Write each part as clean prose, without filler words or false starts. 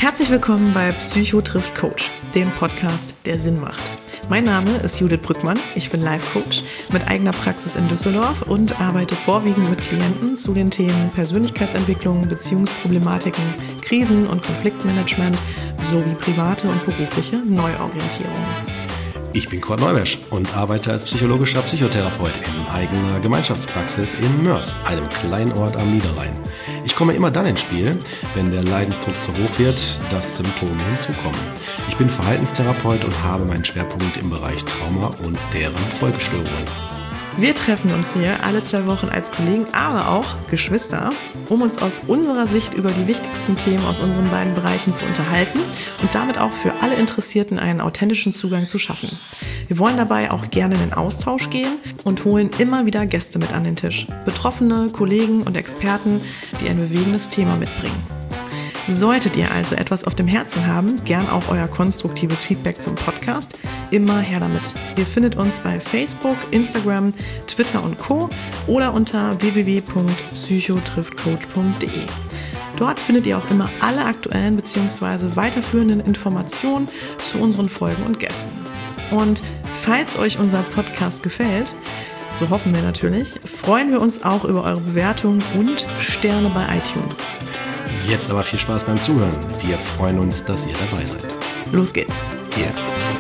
Herzlich willkommen bei Psycho trifft Coach, dem Podcast, der Sinn macht. Mein Name ist Judith Brückmann, ich bin Life-Coach mit eigener Praxis in Düsseldorf und arbeite vorwiegend mit Klienten zu den Themen Persönlichkeitsentwicklung, Beziehungsproblematiken, Krisen- und Konfliktmanagement sowie private und berufliche Neuorientierung. Ich bin Kurt Neumesch und arbeite als psychologischer Psychotherapeut in eigener Gemeinschaftspraxis in Mörs, einem kleinen Ort am Niederrhein. Ich komme immer dann ins Spiel, wenn der Leidensdruck zu hoch wird, dass Symptome hinzukommen. Ich bin Verhaltenstherapeut und habe meinen Schwerpunkt im Bereich Trauma und deren Folgestörungen. Wir treffen uns hier alle 2 Wochen als Kollegen, aber auch Geschwister, um uns aus unserer Sicht über die wichtigsten Themen aus unseren beiden Bereichen zu unterhalten und damit auch für alle Interessierten einen authentischen Zugang zu schaffen. Wir wollen dabei auch gerne in den Austausch gehen und holen immer wieder Gäste mit an den Tisch. Betroffene, Kollegen und Experten, die ein bewegendes Thema mitbringen. Solltet ihr also etwas auf dem Herzen haben, gern auch euer konstruktives Feedback zum Podcast, immer her damit. Ihr findet uns bei Facebook, Instagram, Twitter und Co. oder unter www.psychotrifftcoach.de. Dort findet ihr auch immer alle aktuellen bzw. weiterführenden Informationen zu unseren Folgen und Gästen. Und falls euch unser Podcast gefällt, so hoffen wir natürlich, freuen wir uns auch über eure Bewertungen und Sterne bei iTunes. Jetzt aber viel Spaß beim Zuhören. Wir freuen uns, dass ihr dabei seid. Los geht's. Hier.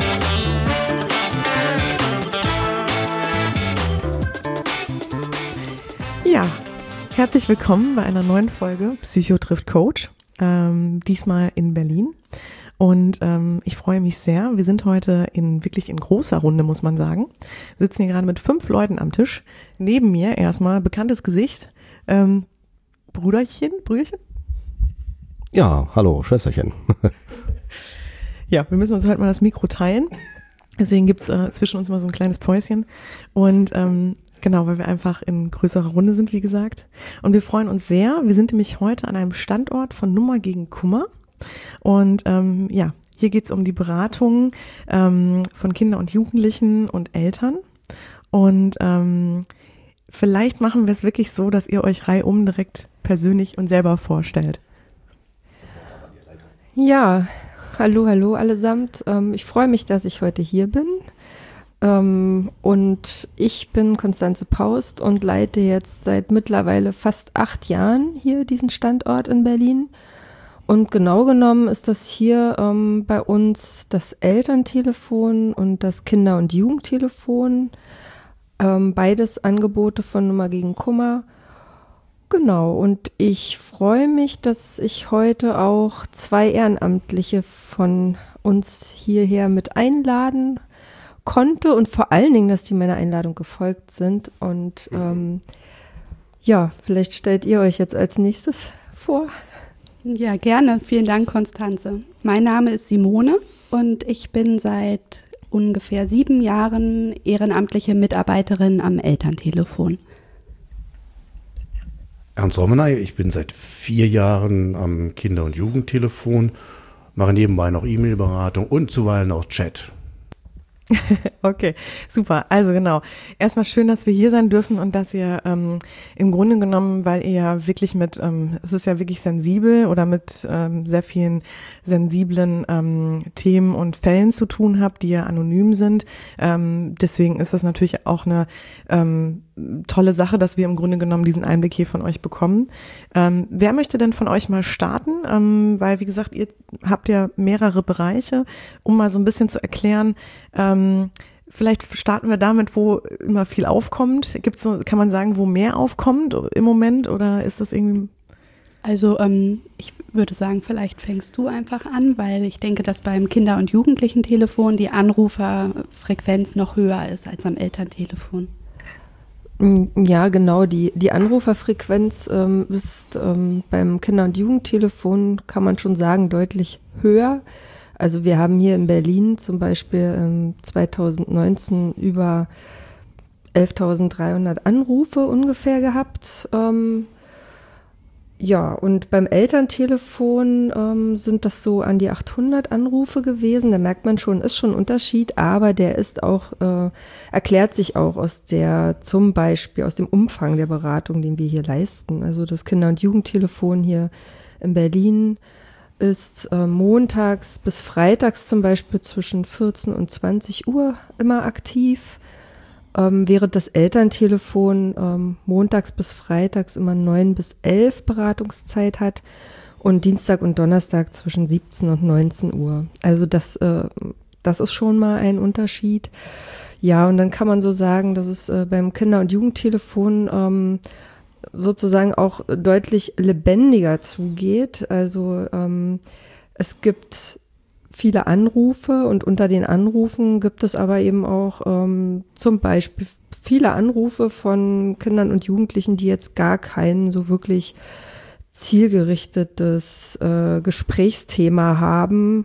Ja, herzlich willkommen bei einer neuen Folge Psycho trifft Coach. Diesmal in Berlin. Und ich freue mich sehr. Wir sind heute wirklich in großer Runde, muss man sagen. Wir sitzen hier gerade mit 5 Leuten am Tisch. Neben mir erstmal bekanntes Gesicht. Brüderchen? Ja, hallo, Schwesterchen. Ja, wir müssen uns heute mal das Mikro teilen. Deswegen gibt's zwischen uns mal so ein kleines Päuschen. Und genau, weil wir einfach in größerer Runde sind, wie gesagt. Und wir freuen uns sehr. Wir sind nämlich heute an einem Standort von Nummer gegen Kummer. Und ja, hier geht's um die Beratung von Kindern und Jugendlichen und Eltern. Und vielleicht machen wir es wirklich so, dass ihr euch reihum direkt persönlich und selber vorstellt. Ja, hallo allesamt. Ich freue mich, dass ich heute hier bin. Und ich bin Konstanze Paust und leite jetzt seit mittlerweile fast 8 Jahren hier diesen Standort in Berlin. Und genau genommen ist das hier bei uns das Elterntelefon und das Kinder- und Jugendtelefon. Beides Angebote von Nummer gegen Kummer. Genau, und ich freue mich, dass ich heute auch 2 Ehrenamtliche von uns hierher mit einladen konnte und vor allen Dingen, dass die meiner Einladung gefolgt sind. Und ja, vielleicht stellt ihr euch jetzt als nächstes vor. Ja, gerne. Vielen Dank, Konstanze. Mein Name ist Simone und ich bin seit ungefähr 7 Jahren ehrenamtliche Mitarbeiterin am Elterntelefon. Ernst Rommenay, ich bin seit 4 Jahren am Kinder- und Jugendtelefon, mache nebenbei noch E-Mail-Beratung und zuweilen auch Chat. Okay, super. Also genau. Erstmal schön, dass wir hier sein dürfen und dass ihr im Grunde genommen, weil ihr ja wirklich es ist ja wirklich sensibel oder mit sehr vielen sensiblen Themen und Fällen zu tun habt, die ja anonym sind. Deswegen ist das natürlich auch eine tolle Sache, dass wir im Grunde genommen diesen Einblick hier von euch bekommen. Wer möchte denn von euch mal starten? Weil, wie gesagt, ihr habt ja mehrere Bereiche, um mal so ein bisschen zu erklären, vielleicht starten wir damit, wo immer viel aufkommt. Kann man sagen, wo mehr aufkommt im Moment oder ist das irgendwie? Also ich würde sagen, vielleicht fängst du einfach an, weil ich denke, dass beim Kinder- und Jugendlichen-Telefon die Anruferfrequenz noch höher ist als am Elterntelefon. Ja, genau. Die Anruferfrequenz ist beim Kinder- und Jugendtelefon, kann man schon sagen, deutlich höher. Also wir haben hier in Berlin zum Beispiel 2019 über 11.300 Anrufe ungefähr gehabt. Ja, und beim Elterntelefon sind das so an die 800 Anrufe gewesen. Da merkt man schon, ist schon ein Unterschied, aber der ist auch, erklärt sich auch zum Beispiel aus dem Umfang der Beratung, den wir hier leisten. Also das Kinder- und Jugendtelefon hier in Berlin ist montags bis freitags zum Beispiel zwischen 14 und 20 Uhr immer aktiv, während das Elterntelefon montags bis freitags immer 9 bis 11 Beratungszeit hat und Dienstag und Donnerstag zwischen 17 und 19 Uhr. Also das ist schon mal ein Unterschied. Ja, und dann kann man so sagen, dass es beim Kinder- und Jugendtelefon sozusagen auch deutlich lebendiger zugeht. Also es gibt viele Anrufe und unter den Anrufen gibt es aber eben auch zum Beispiel viele Anrufe von Kindern und Jugendlichen, die jetzt gar kein so wirklich zielgerichtetes Gesprächsthema haben,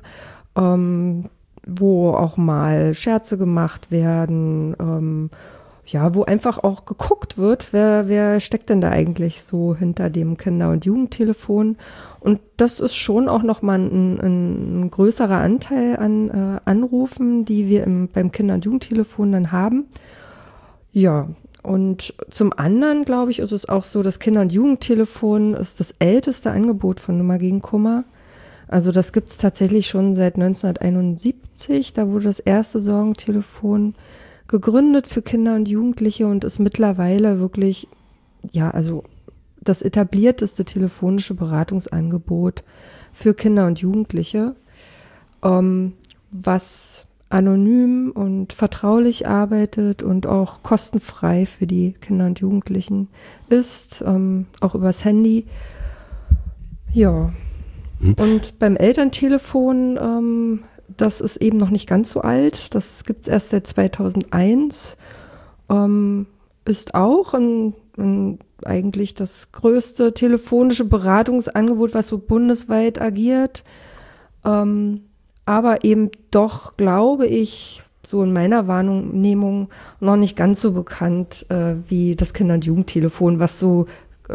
wo auch mal Scherze gemacht werden, wo einfach auch geguckt wird, wer steckt denn da eigentlich so hinter dem Kinder- und Jugendtelefon. Und das ist schon auch nochmal ein größerer Anteil an Anrufen, die wir beim Kinder- und Jugendtelefon dann haben. Ja, und zum anderen, glaube ich, ist es auch so, das Kinder- und Jugendtelefon ist das älteste Angebot von Nummer gegen Kummer. Also das gibt es tatsächlich schon seit 1971. Da wurde das erste Sorgentelefon gegründet für Kinder und Jugendliche und ist mittlerweile wirklich, das etablierteste telefonische Beratungsangebot für Kinder und Jugendliche, was anonym und vertraulich arbeitet und auch kostenfrei für die Kinder und Jugendlichen ist, auch übers Handy. Ja. Und beim Elterntelefon, das ist eben noch nicht ganz so alt, das gibt es erst seit 2001, ist auch eigentlich das größte telefonische Beratungsangebot, was so bundesweit agiert, aber eben doch, glaube ich, so in meiner Wahrnehmung noch nicht ganz so bekannt wie das Kinder- und Jugendtelefon, was so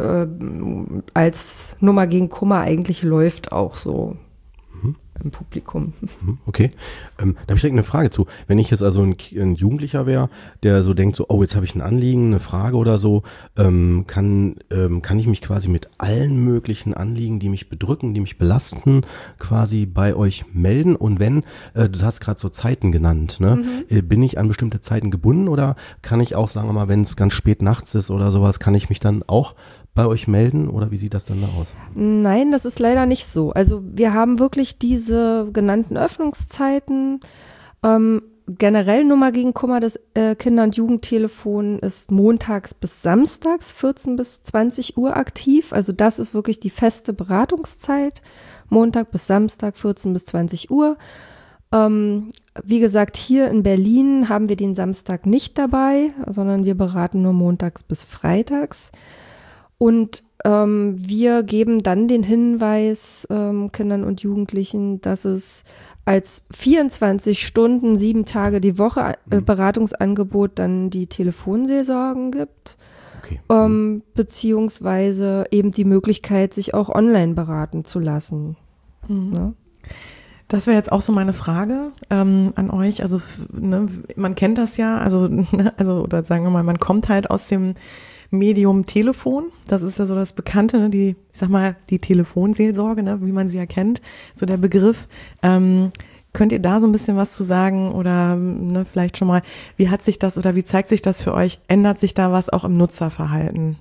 als Nummer gegen Kummer eigentlich läuft auch so im Publikum. Okay, da habe ich direkt eine Frage zu. Wenn ich jetzt also ein Jugendlicher wäre, der so denkt, so, oh, jetzt habe ich ein Anliegen, eine Frage oder so, kann ich mich quasi mit allen möglichen Anliegen, die mich bedrücken, die mich belasten, quasi bei euch melden? Und wenn, du hast gerade so Zeiten genannt, ne? Bin ich an bestimmte Zeiten gebunden oder kann ich auch, sagen wir mal, wenn es ganz spät nachts ist oder sowas, kann ich mich dann auch bei euch melden oder wie sieht das dann da aus? Nein, das ist leider nicht so. Also wir haben wirklich diese genannten Öffnungszeiten. Generell Nummer gegen Kummer, das Kinder- und Jugendtelefon ist montags bis samstags 14 bis 20 Uhr aktiv. Also das ist wirklich die feste Beratungszeit. Montag bis Samstag 14 bis 20 Uhr. Wie gesagt, hier in Berlin haben wir den Samstag nicht dabei, sondern wir beraten nur montags bis freitags. Und wir geben dann den Hinweis Kindern und Jugendlichen, dass es als 24 Stunden, 7 Tage die Woche Beratungsangebot dann die Telefonseelsorgen gibt, okay. Beziehungsweise eben die Möglichkeit, sich auch online beraten zu lassen. Ne? Das wäre jetzt auch so meine Frage an euch. Also man kennt das ja, oder sagen wir mal, man kommt halt aus dem Medium Telefon, das ist ja so das Bekannte, ne? Die Telefonseelsorge, ne? Wie man sie ja kennt, so der Begriff. Könnt ihr da so ein bisschen was zu sagen oder vielleicht schon mal, wie hat sich das oder wie zeigt sich das für euch? Ändert sich da was auch im Nutzerverhalten?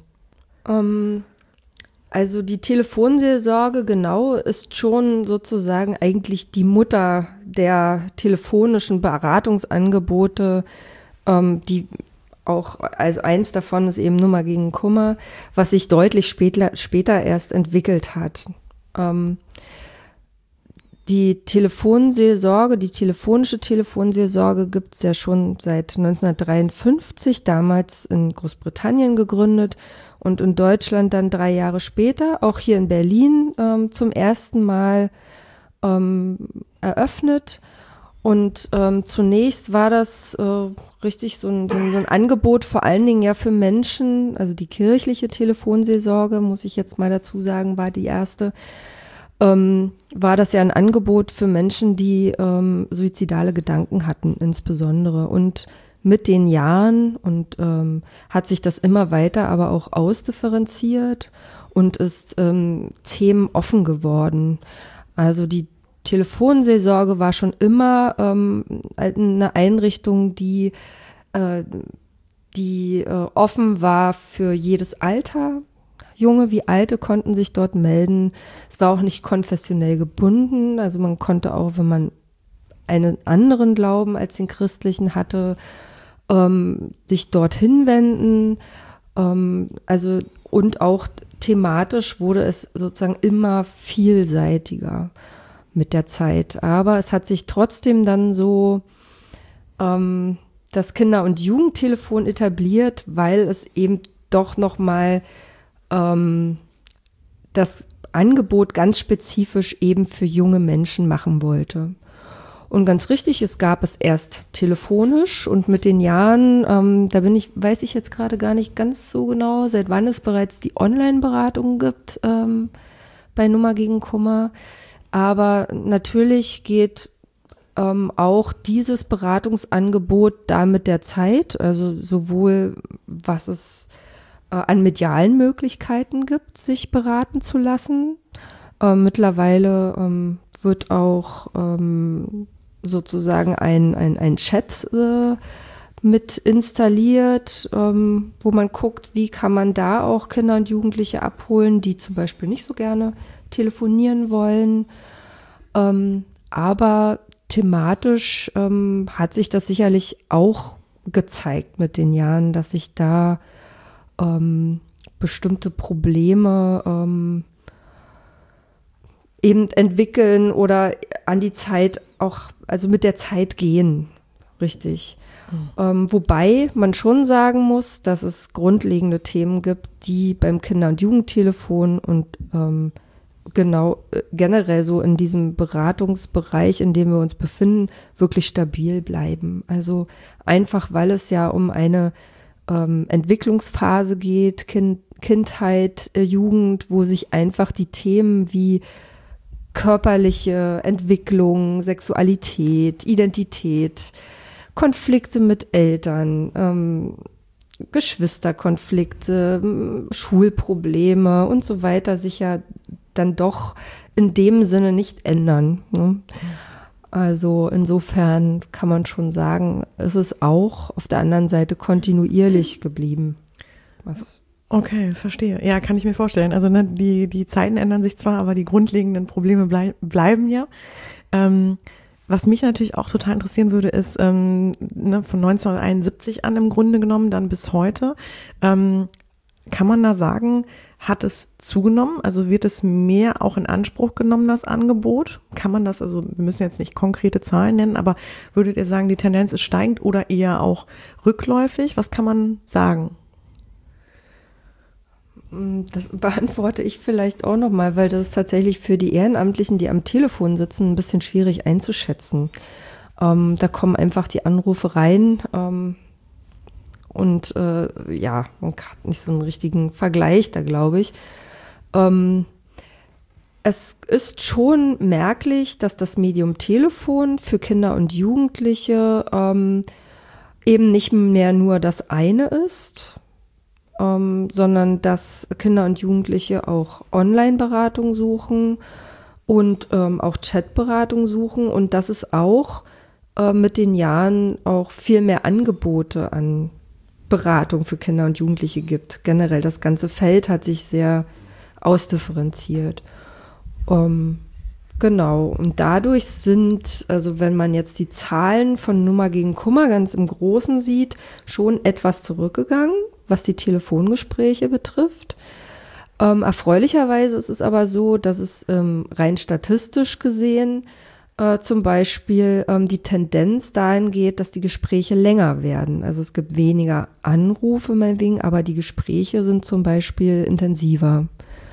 Also die Telefonseelsorge, genau, ist schon sozusagen eigentlich die Mutter der telefonischen Beratungsangebote, die auch, also eins davon ist eben Nummer gegen Kummer, was sich deutlich später erst entwickelt hat. Die Telefonseelsorge, die telefonische Telefonseelsorge gibt es ja schon seit 1953, damals in Großbritannien gegründet und in Deutschland dann 3 Jahre später, auch hier in Berlin zum ersten Mal eröffnet. Und zunächst war das richtig so ein Angebot, vor allen Dingen ja für Menschen, also die kirchliche Telefonseelsorge, muss ich jetzt mal dazu sagen, war die erste, war das ja ein Angebot für Menschen, die suizidale Gedanken hatten insbesondere. Und mit den Jahren hat sich das immer weiter aber auch ausdifferenziert und ist themenoffen geworden. Also die Telefonseelsorge war schon immer eine Einrichtung, die offen war für jedes Alter. Junge wie Alte konnten sich dort melden. Es war auch nicht konfessionell gebunden. Also man konnte auch, wenn man einen anderen Glauben als den christlichen hatte, sich dorthin wenden. Und auch thematisch wurde es sozusagen immer vielseitiger mit der Zeit. Aber es hat sich trotzdem dann so das Kinder- und Jugendtelefon etabliert, weil es eben doch nochmal das Angebot ganz spezifisch eben für junge Menschen machen wollte. Und ganz richtig, es gab es erst telefonisch und mit den Jahren, weiß ich jetzt gerade gar nicht ganz so genau, seit wann es bereits die Online-Beratung gibt bei Nummer gegen Kummer. Aber natürlich geht auch dieses Beratungsangebot da mit der Zeit, also sowohl was es an medialen Möglichkeiten gibt, sich beraten zu lassen. Mittlerweile wird auch sozusagen ein Chat mit installiert, wo man guckt, wie kann man da auch Kinder und Jugendliche abholen, die zum Beispiel nicht so gerne telefonieren wollen. Aber thematisch hat sich das sicherlich auch gezeigt mit den Jahren, dass sich da bestimmte Probleme eben entwickeln oder an die Zeit auch, also mit der Zeit gehen, richtig. Wobei man schon sagen muss, dass es grundlegende Themen gibt, die beim Kinder- und Jugendtelefon und generell so in diesem Beratungsbereich, in dem wir uns befinden, wirklich stabil bleiben. Also einfach, weil es ja um eine Entwicklungsphase geht, Kindheit, Jugend, wo sich einfach die Themen wie körperliche Entwicklung, Sexualität, Identität, Konflikte mit Eltern, Geschwisterkonflikte, Schulprobleme und so weiter sich ja dann doch in dem Sinne nicht ändern. Ne? Also insofern kann man schon sagen, es ist auch auf der anderen Seite kontinuierlich geblieben. Okay, verstehe. Ja, kann ich mir vorstellen. Also ne, die Zeiten ändern sich zwar, aber die grundlegenden Probleme bleiben ja. Was mich natürlich auch total interessieren würde, ist von 1971 an im Grunde genommen dann bis heute. Kann man da sagen, hat es zugenommen? Also wird es mehr auch in Anspruch genommen, das Angebot? Kann man das, also wir müssen jetzt nicht konkrete Zahlen nennen, aber würdet ihr sagen, die Tendenz ist steigend oder eher auch rückläufig? Was kann man sagen? Das beantworte ich vielleicht auch nochmal, weil das ist tatsächlich für die Ehrenamtlichen, die am Telefon sitzen, ein bisschen schwierig einzuschätzen. Da kommen einfach die Anrufe rein und man hat nicht so einen richtigen Vergleich da, glaube ich. Es ist schon merklich, dass das Medium Telefon für Kinder und Jugendliche eben nicht mehr nur das eine ist, sondern dass Kinder und Jugendliche auch Online-Beratung suchen und auch Chat-Beratung suchen und dass es auch mit den Jahren auch viel mehr Angebote an Beratung für Kinder und Jugendliche gibt. Generell das ganze Feld hat sich sehr ausdifferenziert. Genau, und dadurch sind, also wenn man jetzt die Zahlen von Nummer gegen Kummer ganz im Großen sieht, schon etwas zurückgegangen, was die Telefongespräche betrifft. Erfreulicherweise ist es aber so, dass es rein statistisch gesehen zum Beispiel die Tendenz dahin geht, dass die Gespräche länger werden. Also es gibt weniger Anrufe meinetwegen, aber die Gespräche sind zum Beispiel intensiver.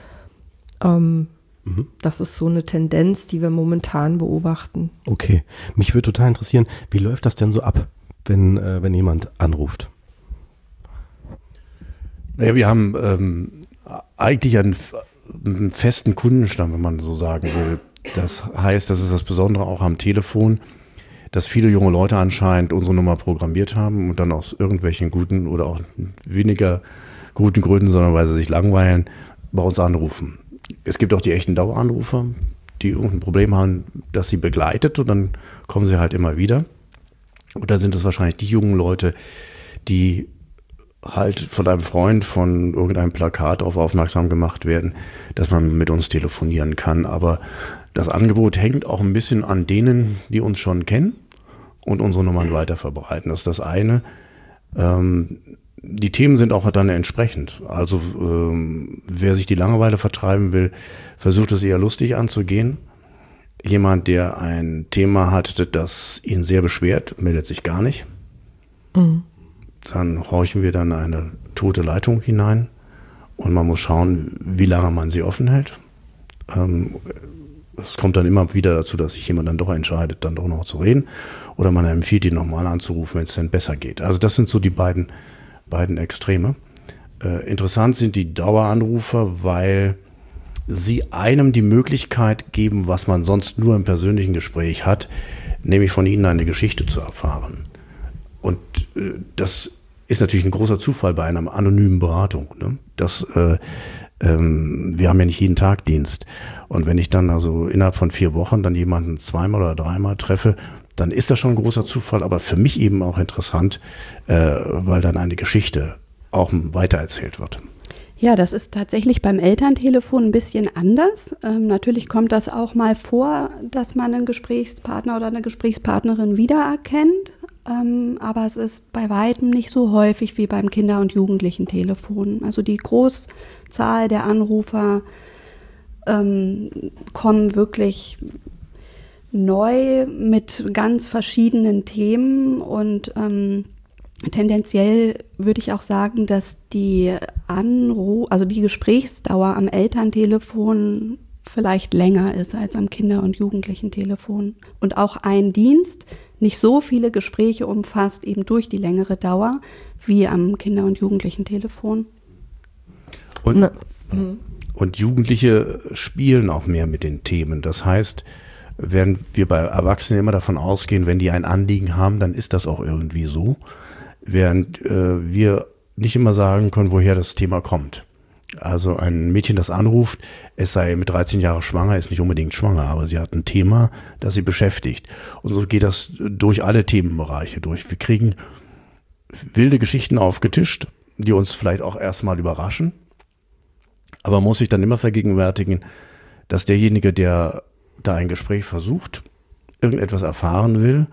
Das ist so eine Tendenz, die wir momentan beobachten. Okay, mich würde total interessieren, wie läuft das denn so ab, wenn jemand anruft? Naja, wir haben eigentlich einen festen Kundenstamm, wenn man so sagen will. Das heißt, das ist das Besondere auch am Telefon, dass viele junge Leute anscheinend unsere Nummer programmiert haben und dann aus irgendwelchen guten oder auch weniger guten Gründen, sondern weil sie sich langweilen, bei uns anrufen. Es gibt auch die echten Daueranrufer, die irgendein Problem haben, das sie begleitet und dann kommen sie halt immer wieder. Und da sind es wahrscheinlich die jungen Leute, die halt von einem Freund von irgendeinem Plakat darauf aufmerksam gemacht werden, dass man mit uns telefonieren kann. Aber das Angebot hängt auch ein bisschen an denen, die uns schon kennen und unsere Nummern weiter verbreiten. Das ist das eine. Die Themen sind auch dann entsprechend. Also wer sich die Langeweile vertreiben will, versucht es eher lustig anzugehen. Jemand, der ein Thema hat, das ihn sehr beschwert, meldet sich gar nicht. Mhm. Dann horchen wir dann eine tote Leitung hinein und man muss schauen, wie lange man sie offen hält. Es kommt dann immer wieder dazu, dass sich jemand dann doch entscheidet, dann doch noch zu reden. Oder man empfiehlt ihn nochmal anzurufen, wenn es dann besser geht. Also das sind so die beiden Extreme. Interessant sind die Daueranrufer, weil sie einem die Möglichkeit geben, was man sonst nur im persönlichen Gespräch hat, nämlich von ihnen eine Geschichte zu erfahren. Und das ist natürlich ein großer Zufall bei einer anonymen Beratung. Ne? Wir haben ja nicht jeden Tag Dienst. Und wenn ich dann also innerhalb von 4 Wochen dann jemanden 2-mal oder 3-mal treffe, dann ist das schon ein großer Zufall, aber für mich eben auch interessant, weil dann eine Geschichte auch weitererzählt wird. Ja, das ist tatsächlich beim Elterntelefon ein bisschen anders. Natürlich kommt das auch mal vor, dass man einen Gesprächspartner oder eine Gesprächspartnerin wiedererkennt. Aber es ist bei weitem nicht so häufig wie beim Kinder- und Jugendlichen-Telefon. Also die Großzahl der Anrufer kommen wirklich neu mit ganz verschiedenen Themen und tendenziell würde ich auch sagen, dass die Gesprächsdauer am Elterntelefon vielleicht länger ist als am Kinder- und Jugendlichen-Telefon. Und auch ein Dienst nicht so viele Gespräche umfasst, eben durch die längere Dauer, wie am Kinder- und Jugendlichen-Telefon. Und Jugendliche spielen auch mehr mit den Themen. Das heißt, während wir bei Erwachsenen immer davon ausgehen, wenn die ein Anliegen haben, dann ist das auch irgendwie so. Während wir nicht immer sagen können, woher das Thema kommt. Also ein Mädchen, das anruft, es sei mit 13 Jahren schwanger, ist nicht unbedingt schwanger, aber sie hat ein Thema, das sie beschäftigt. Und so geht das durch alle Themenbereiche durch. Wir kriegen wilde Geschichten aufgetischt, die uns vielleicht auch erstmal überraschen. Aber man muss sich dann immer vergegenwärtigen, dass derjenige, der da ein Gespräch versucht, irgendetwas erfahren will,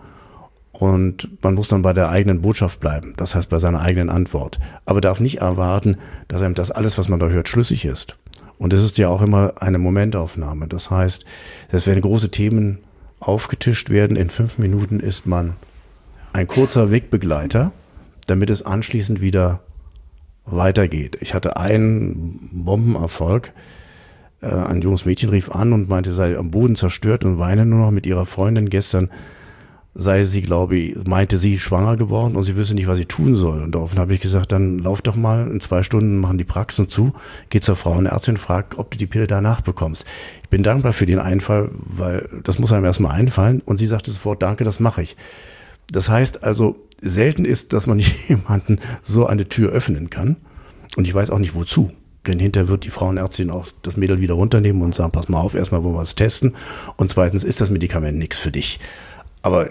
und man muss dann bei der eigenen Botschaft bleiben, das heißt bei seiner eigenen Antwort. Aber darf nicht erwarten, dass einem das alles, was man da hört, schlüssig ist. Und es ist ja auch immer eine Momentaufnahme. Das heißt, dass wenn große Themen aufgetischt werden, in 5 Minuten ist man ein kurzer Wegbegleiter, damit es anschließend wieder weitergeht. Ich hatte einen Bombenerfolg. Ein junges Mädchen rief an und meinte, sei am Boden zerstört und weine nur noch mit ihrer Freundin. Gestern sei sie, meinte sie, schwanger geworden und sie wüsste nicht, was sie tun soll. Und daraufhin habe ich gesagt, dann lauf doch mal, in 2 Stunden machen die Praxen zu, geh zur Frauenärztin, frag, ob du die Pille danach bekommst. Ich bin dankbar für den Einfall, weil das muss einem erstmal einfallen. Und sie sagte sofort, danke, das mache ich. Das heißt also, selten ist, dass man jemanden so eine Tür öffnen kann. Und ich weiß auch nicht, wozu. Denn hinterher wird die Frauenärztin auch das Mädel wieder runternehmen und sagen, pass mal auf, erstmal wollen wir es testen. Und zweitens ist das Medikament nichts für dich. Aber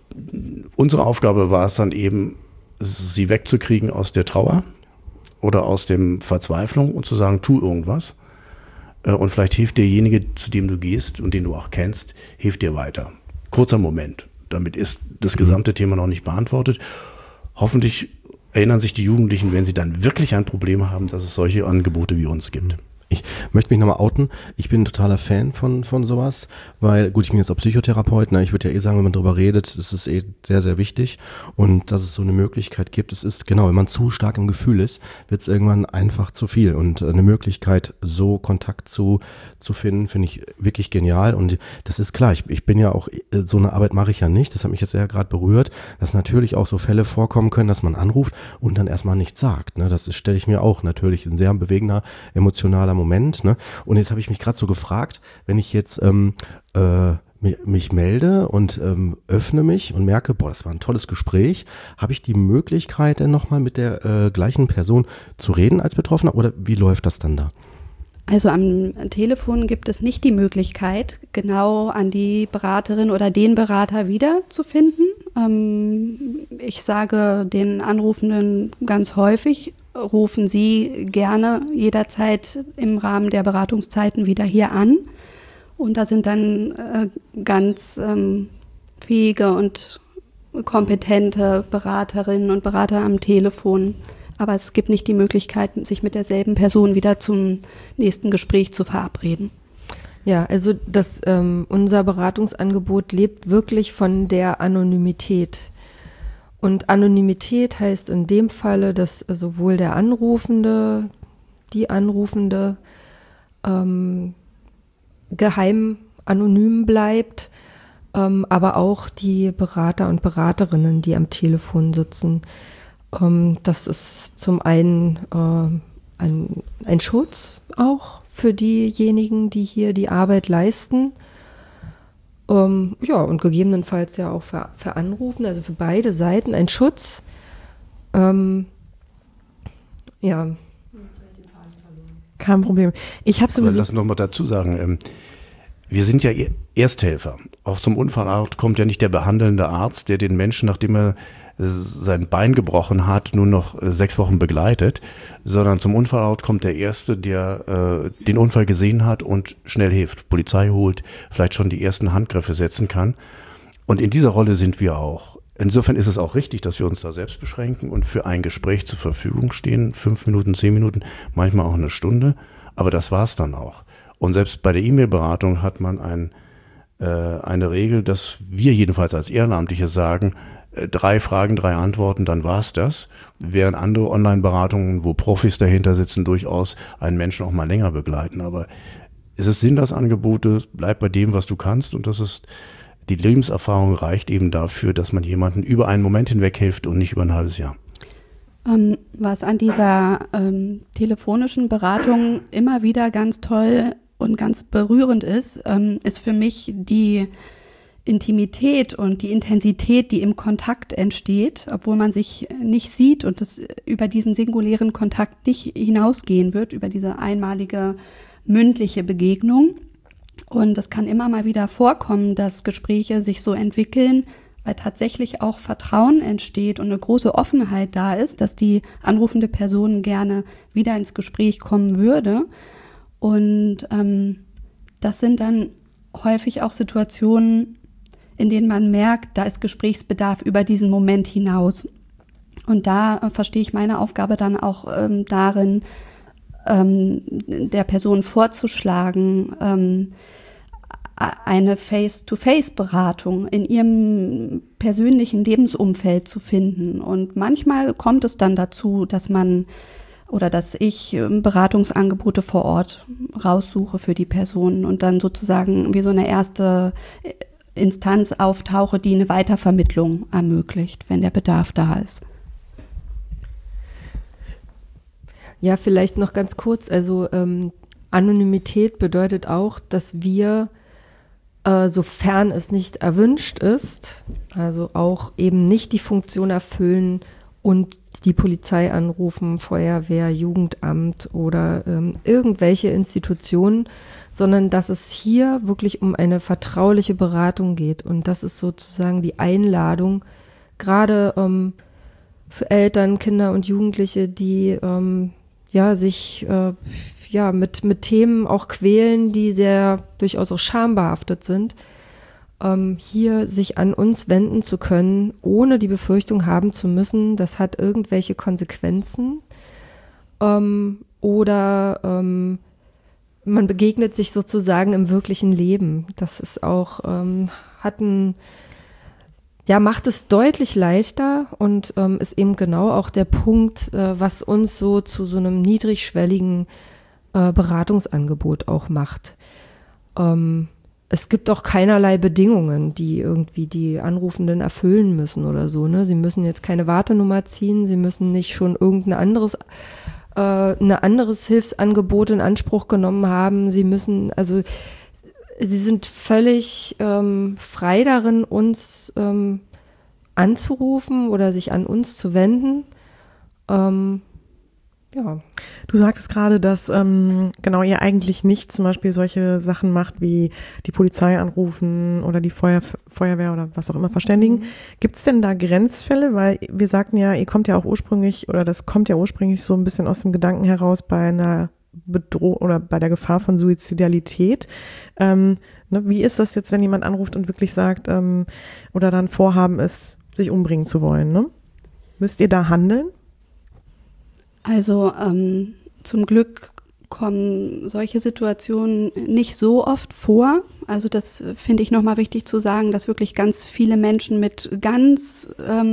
unsere Aufgabe war es dann eben, sie wegzukriegen aus der Trauer oder aus dem Verzweiflung und zu sagen, tu irgendwas. Und vielleicht hilft derjenige, zu dem du gehst und den du auch kennst, hilft dir weiter. Kurzer Moment. Damit ist das gesamte Thema noch nicht beantwortet. Hoffentlich erinnern sich die Jugendlichen, wenn sie dann wirklich ein Problem haben, dass es solche Angebote wie uns gibt. Ich möchte mich nochmal outen. Ich bin ein totaler Fan von sowas, weil, gut, ich bin jetzt auch Psychotherapeut, ne? Ich würde ja sagen, wenn man drüber redet, das ist sehr, sehr wichtig und dass es so eine Möglichkeit gibt. Es ist, genau, wenn man zu stark im Gefühl ist, wird es irgendwann einfach zu viel und eine Möglichkeit, so Kontakt zu finden, finde ich wirklich genial und das ist klar, ich bin ja auch, so eine Arbeit mache ich ja nicht, das hat mich jetzt ja gerade berührt, dass natürlich auch so Fälle vorkommen können, dass man anruft und dann erstmal nichts sagt, ne? Das stelle ich mir auch natürlich ein sehr bewegender, emotionaler Moment, ne? Und jetzt habe ich mich gerade so gefragt, wenn ich jetzt mich melde und öffne mich und merke, boah, das war ein tolles Gespräch, habe ich die Möglichkeit, dann nochmal mit der gleichen Person zu reden als Betroffener oder wie läuft das dann da? Also am Telefon gibt es nicht die Möglichkeit, genau an die Beraterin oder den Berater wiederzufinden. Ich sage den Anrufenden ganz häufig, rufen Sie gerne jederzeit im Rahmen der Beratungszeiten wieder hier an. Und da sind dann ganz fähige und kompetente Beraterinnen und Berater am Telefon. Aber es gibt nicht die Möglichkeit, sich mit derselben Person wieder zum nächsten Gespräch zu verabreden. Ja, also unser Beratungsangebot lebt wirklich von der Anonymität. Und Anonymität heißt in dem Falle, dass sowohl der Anrufende, die Anrufende geheim anonym bleibt, aber auch die Berater und Beraterinnen, die am Telefon sitzen. Das ist zum einen ein Schutz auch für diejenigen, die hier die Arbeit leisten. Und gegebenenfalls ja auch für Anrufen, also für beide Seiten ein Schutz. Kein Problem. Ich habe sowieso. Lass mich noch mal dazu sagen, wir sind ja Ersthelfer. Auch zum Unfallort kommt ja nicht der behandelnde Arzt, der den Menschen, nachdem er sein Bein gebrochen hat, nur noch 6 Wochen begleitet, sondern zum Unfallort kommt der Erste, der den Unfall gesehen hat und schnell hilft, Polizei holt, vielleicht schon die ersten Handgriffe setzen kann. Und in dieser Rolle sind wir auch. Insofern ist es auch richtig, dass wir uns da selbst beschränken und für ein Gespräch zur Verfügung stehen, 5 Minuten, 10 Minuten, manchmal auch eine Stunde, aber das war's dann auch. Und selbst bei der E-Mail-Beratung hat man eine Regel, dass wir jedenfalls als Ehrenamtliche sagen, 3 Fragen, 3 Antworten, dann war's das. Während andere Online-Beratungen, wo Profis dahinter sitzen, durchaus einen Menschen auch mal länger begleiten. Aber es ist Sinn des Angebotes, bleib bei dem, was du kannst. Und die Lebenserfahrung reicht eben dafür, dass man jemanden über einen Moment hinweg hilft und nicht über ein halbes Jahr. Was an dieser telefonischen Beratung immer wieder ganz toll und ganz berührend ist für mich die Intimität und die Intensität, die im Kontakt entsteht, obwohl man sich nicht sieht und es über diesen singulären Kontakt nicht hinausgehen wird, über diese einmalige mündliche Begegnung. Und es kann immer mal wieder vorkommen, dass Gespräche sich so entwickeln, weil tatsächlich auch Vertrauen entsteht und eine große Offenheit da ist, dass die anrufende Person gerne wieder ins Gespräch kommen würde. Und das sind dann häufig auch Situationen, in denen man merkt, da ist Gesprächsbedarf über diesen Moment hinaus. Und da verstehe ich meine Aufgabe dann auch darin, der Person vorzuschlagen, eine Face-to-Face-Beratung in ihrem persönlichen Lebensumfeld zu finden. Und manchmal kommt es dann dazu, dass ich Beratungsangebote vor Ort raussuche für die Person und dann sozusagen wie so eine erste Instanz auftauche, die eine Weitervermittlung ermöglicht, wenn der Bedarf da ist. Ja, vielleicht noch ganz kurz, also Anonymität bedeutet auch, dass wir, sofern es nicht erwünscht ist, also auch eben nicht die Funktion erfüllen und die Polizei anrufen, Feuerwehr, Jugendamt oder irgendwelche Institutionen, sondern dass es hier wirklich um eine vertrauliche Beratung geht. Und das ist sozusagen die Einladung, gerade für Eltern, Kinder und Jugendliche, die sich mit Themen auch quälen, die sehr durchaus auch schambehaftet sind, hier sich an uns wenden zu können, ohne die Befürchtung haben zu müssen, das hat irgendwelche Konsequenzen oder man begegnet sich sozusagen im wirklichen Leben. Das ist auch, macht es deutlich leichter und ist eben genau auch der Punkt, was uns so zu so einem niedrigschwelligen Beratungsangebot auch macht. Es gibt auch keinerlei Bedingungen, die irgendwie die Anrufenden erfüllen müssen oder so, ne? Sie müssen jetzt keine Wartenummer ziehen, sie müssen nicht schon irgendein anderes Hilfsangebot in Anspruch genommen haben, sie sind völlig frei darin, uns anzurufen oder sich an uns zu wenden. Ja. Du sagtest gerade, dass genau ihr eigentlich nicht zum Beispiel solche Sachen macht, wie die Polizei anrufen oder die Feuerwehr oder was auch immer verständigen. Gibt es denn da Grenzfälle? Weil wir sagten ja, ihr kommt ja auch ursprünglich, oder das kommt ja ursprünglich so ein bisschen aus dem Gedanken heraus bei einer Bedrohung oder bei der Gefahr von Suizidalität. Ne, wie ist das jetzt, wenn jemand anruft und wirklich sagt oder dann Vorhaben ist, sich umbringen zu wollen? Ne? Müsst ihr da handeln? Also zum Glück kommen solche Situationen nicht so oft vor. Also das finde ich nochmal wichtig zu sagen, dass wirklich ganz viele Menschen mit ganz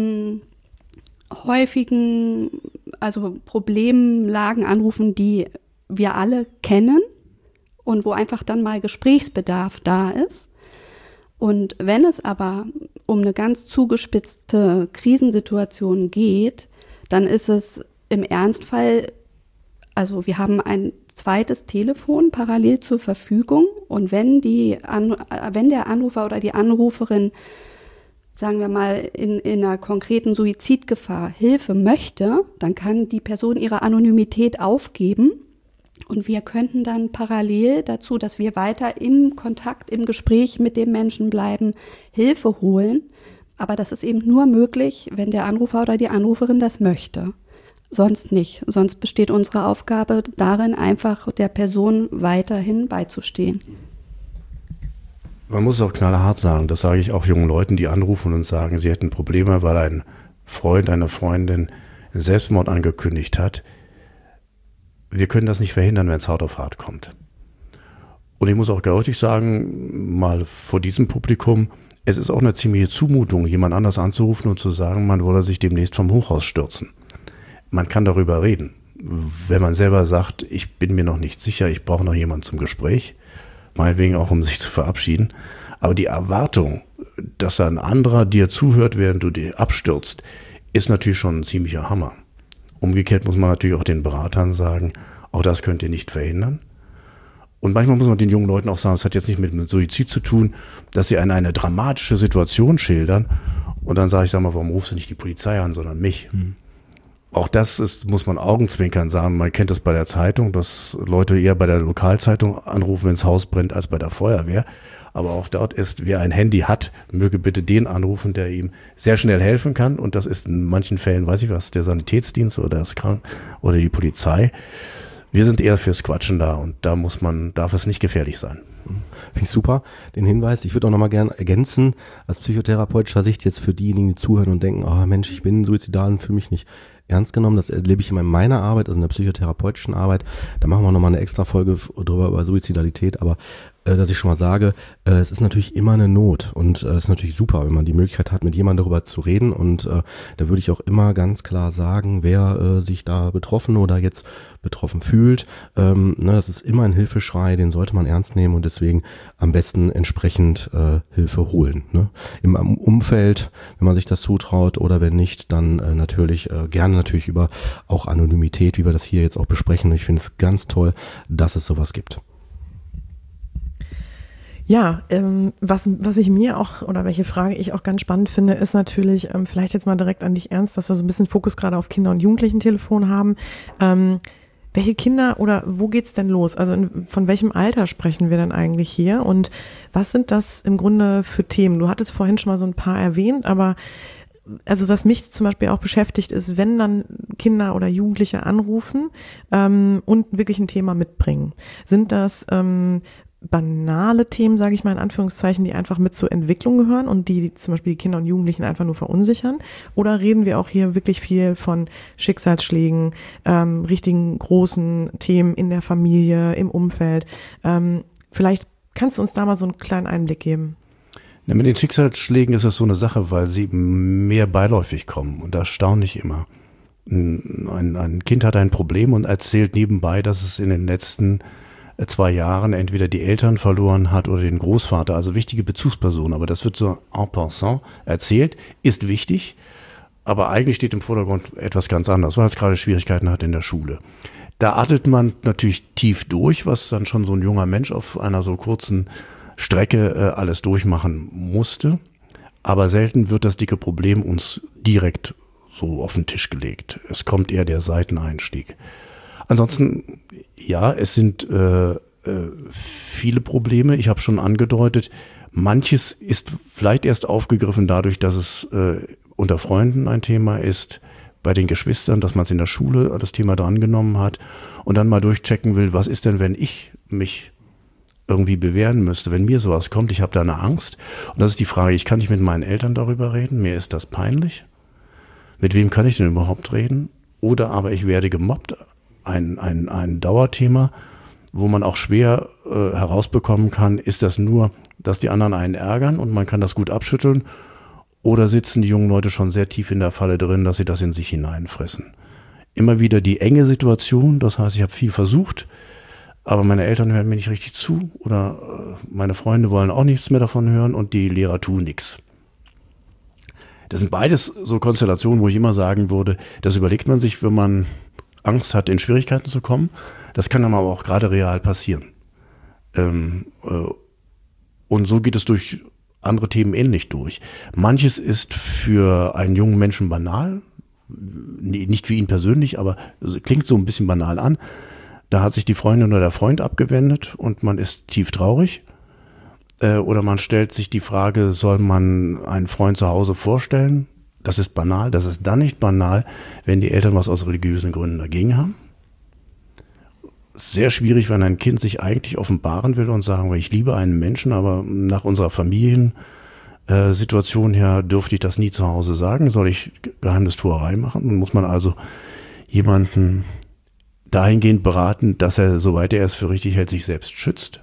häufigen, also Problemlagen anrufen, die wir alle kennen und wo einfach dann mal Gesprächsbedarf da ist. Und wenn es aber um eine ganz zugespitzte Krisensituation geht, dann ist es im Ernstfall, also wir haben ein zweites Telefon parallel zur Verfügung und wenn der Anrufer oder die Anruferin, sagen wir mal, in einer konkreten Suizidgefahr Hilfe möchte, dann kann die Person ihre Anonymität aufgeben und wir könnten dann parallel dazu, dass wir weiter im Kontakt, im Gespräch mit dem Menschen bleiben, Hilfe holen. Aber das ist eben nur möglich, wenn der Anrufer oder die Anruferin das möchte. Sonst nicht. Sonst besteht unsere Aufgabe darin, einfach der Person weiterhin beizustehen. Man muss es auch knallhart sagen, das sage ich auch jungen Leuten, die anrufen und sagen, sie hätten Probleme, weil ein Freund, eine Freundin einen Selbstmord angekündigt hat. Wir können das nicht verhindern, wenn es hart auf hart kommt. Und ich muss auch deutlich sagen, mal vor diesem Publikum, es ist auch eine ziemliche Zumutung, jemand anders anzurufen und zu sagen, man wolle sich demnächst vom Hochhaus stürzen. Man kann darüber reden. Wenn man selber sagt, ich bin mir noch nicht sicher, ich brauche noch jemanden zum Gespräch, meinetwegen auch, um sich zu verabschieden. Aber die Erwartung, dass ein anderer dir zuhört, während du dir abstürzt, ist natürlich schon ein ziemlicher Hammer. Umgekehrt muss man natürlich auch den Beratern sagen, auch das könnt ihr nicht verhindern. Und manchmal muss man den jungen Leuten auch sagen, es hat jetzt nicht mit Suizid zu tun, dass sie eine dramatische Situation schildern. Und dann sage ich, sag mal, warum rufst du nicht die Polizei an, sondern mich? Auch das muss man augenzwinkern sagen. Man kennt das bei der Zeitung, dass Leute eher bei der Lokalzeitung anrufen, wenn das Haus brennt, als bei der Feuerwehr. Aber auch dort ist, wer ein Handy hat, möge bitte den anrufen, der ihm sehr schnell helfen kann. Und das ist in manchen Fällen, weiß ich was, der Sanitätsdienst oder das oder die Polizei. Wir sind eher fürs Quatschen da und darf es nicht gefährlich sein. Finde ich super, den Hinweis. Ich würde auch nochmal gerne ergänzen, aus psychotherapeutischer Sicht jetzt für diejenigen, die zuhören und denken, oh Mensch, ich bin suizidal und fühle mich nicht ernst genommen. Das erlebe ich immer in meiner Arbeit, also in der psychotherapeutischen Arbeit. Da machen wir nochmal eine extra Folge drüber über Suizidalität, aber dass ich schon mal sage, es ist natürlich immer eine Not und es ist natürlich super, wenn man die Möglichkeit hat, mit jemandem darüber zu reden und da würde ich auch immer ganz klar sagen, wer sich da betroffen oder jetzt betroffen fühlt, das ist immer ein Hilfeschrei, den sollte man ernst nehmen und deswegen am besten entsprechend Hilfe holen. Ne? Im Umfeld, wenn man sich das zutraut oder wenn nicht, dann natürlich gerne natürlich über auch Anonymität, wie wir das hier jetzt auch besprechen. Ich finde es ganz toll, dass es sowas gibt. Ja, was ich mir auch, oder welche Frage ich auch ganz spannend finde, ist natürlich, vielleicht jetzt mal direkt an dich Ernst, dass wir so ein bisschen Fokus gerade auf Kinder- und Jugendlichen-Telefon haben. Welche Kinder oder wo geht's denn los? Also von welchem Alter sprechen wir denn eigentlich hier? Und was sind das im Grunde für Themen? Du hattest vorhin schon mal so ein paar erwähnt, aber also was mich zum Beispiel auch beschäftigt ist, wenn dann Kinder oder Jugendliche anrufen und wirklich ein Thema mitbringen. Sind das banale Themen, sage ich mal in Anführungszeichen, die einfach mit zur Entwicklung gehören und die zum Beispiel die Kinder und Jugendlichen einfach nur verunsichern? Oder reden wir auch hier wirklich viel von Schicksalsschlägen, richtigen großen Themen in der Familie, im Umfeld? Vielleicht kannst du uns da mal so einen kleinen Einblick geben. Ja, mit den Schicksalsschlägen ist das so eine Sache, weil sie mehr beiläufig kommen und das staune ich immer. Ein Kind hat ein Problem und erzählt nebenbei, dass es in den letzten 2 Jahren entweder die Eltern verloren hat oder den Großvater, also wichtige Bezugspersonen. Aber das wird so en passant erzählt, ist wichtig, aber eigentlich steht im Vordergrund etwas ganz anderes, weil es gerade Schwierigkeiten hat in der Schule. Da atmet man natürlich tief durch, was dann schon so ein junger Mensch auf einer so kurzen Strecke alles durchmachen musste. Aber selten wird das dicke Problem uns direkt so auf den Tisch gelegt. Es kommt eher der Seiteneinstieg. Ansonsten, ja, es sind viele Probleme. Ich habe schon angedeutet, manches ist vielleicht erst aufgegriffen dadurch, dass es unter Freunden ein Thema ist, bei den Geschwistern, dass man es in der Schule das Thema drangenommen hat und dann mal durchchecken will, was ist denn, wenn ich mich irgendwie bewähren müsste, wenn mir sowas kommt, ich habe da eine Angst. Und das ist die Frage, ich kann nicht mit meinen Eltern darüber reden, mir ist das peinlich. Mit wem kann ich denn überhaupt reden? Oder aber ich werde gemobbt, ein Dauerthema, wo man auch schwer herausbekommen kann, ist das nur, dass die anderen einen ärgern und man kann das gut abschütteln, oder sitzen die jungen Leute schon sehr tief in der Falle drin, dass sie das in sich hineinfressen. Immer wieder die enge Situation, das heißt, ich habe viel versucht, aber meine Eltern hören mir nicht richtig zu oder meine Freunde wollen auch nichts mehr davon hören und die Lehrer tun nichts. Das sind beides so Konstellationen, wo ich immer sagen würde, das überlegt man sich, wenn man Angst hat, in Schwierigkeiten zu kommen. Das kann dann aber auch gerade real passieren. Und so geht es durch andere Themen ähnlich durch. Manches ist für einen jungen Menschen banal, nicht für ihn persönlich, aber es klingt so ein bisschen banal an. Da hat sich die Freundin oder der Freund abgewendet und man ist tief traurig. Oder man stellt sich die Frage, soll man einen Freund zu Hause vorstellen? Das ist banal. Das ist dann nicht banal, wenn die Eltern was aus religiösen Gründen dagegen haben. Sehr schwierig, wenn ein Kind sich eigentlich offenbaren will und sagen, ich liebe einen Menschen, aber nach unserer Familiensituation her dürfte ich das nie zu Hause sagen. Soll ich Geheimnistuerei machen? Dann muss man also jemanden dahingehend beraten, dass er, soweit er es für richtig hält, sich selbst schützt.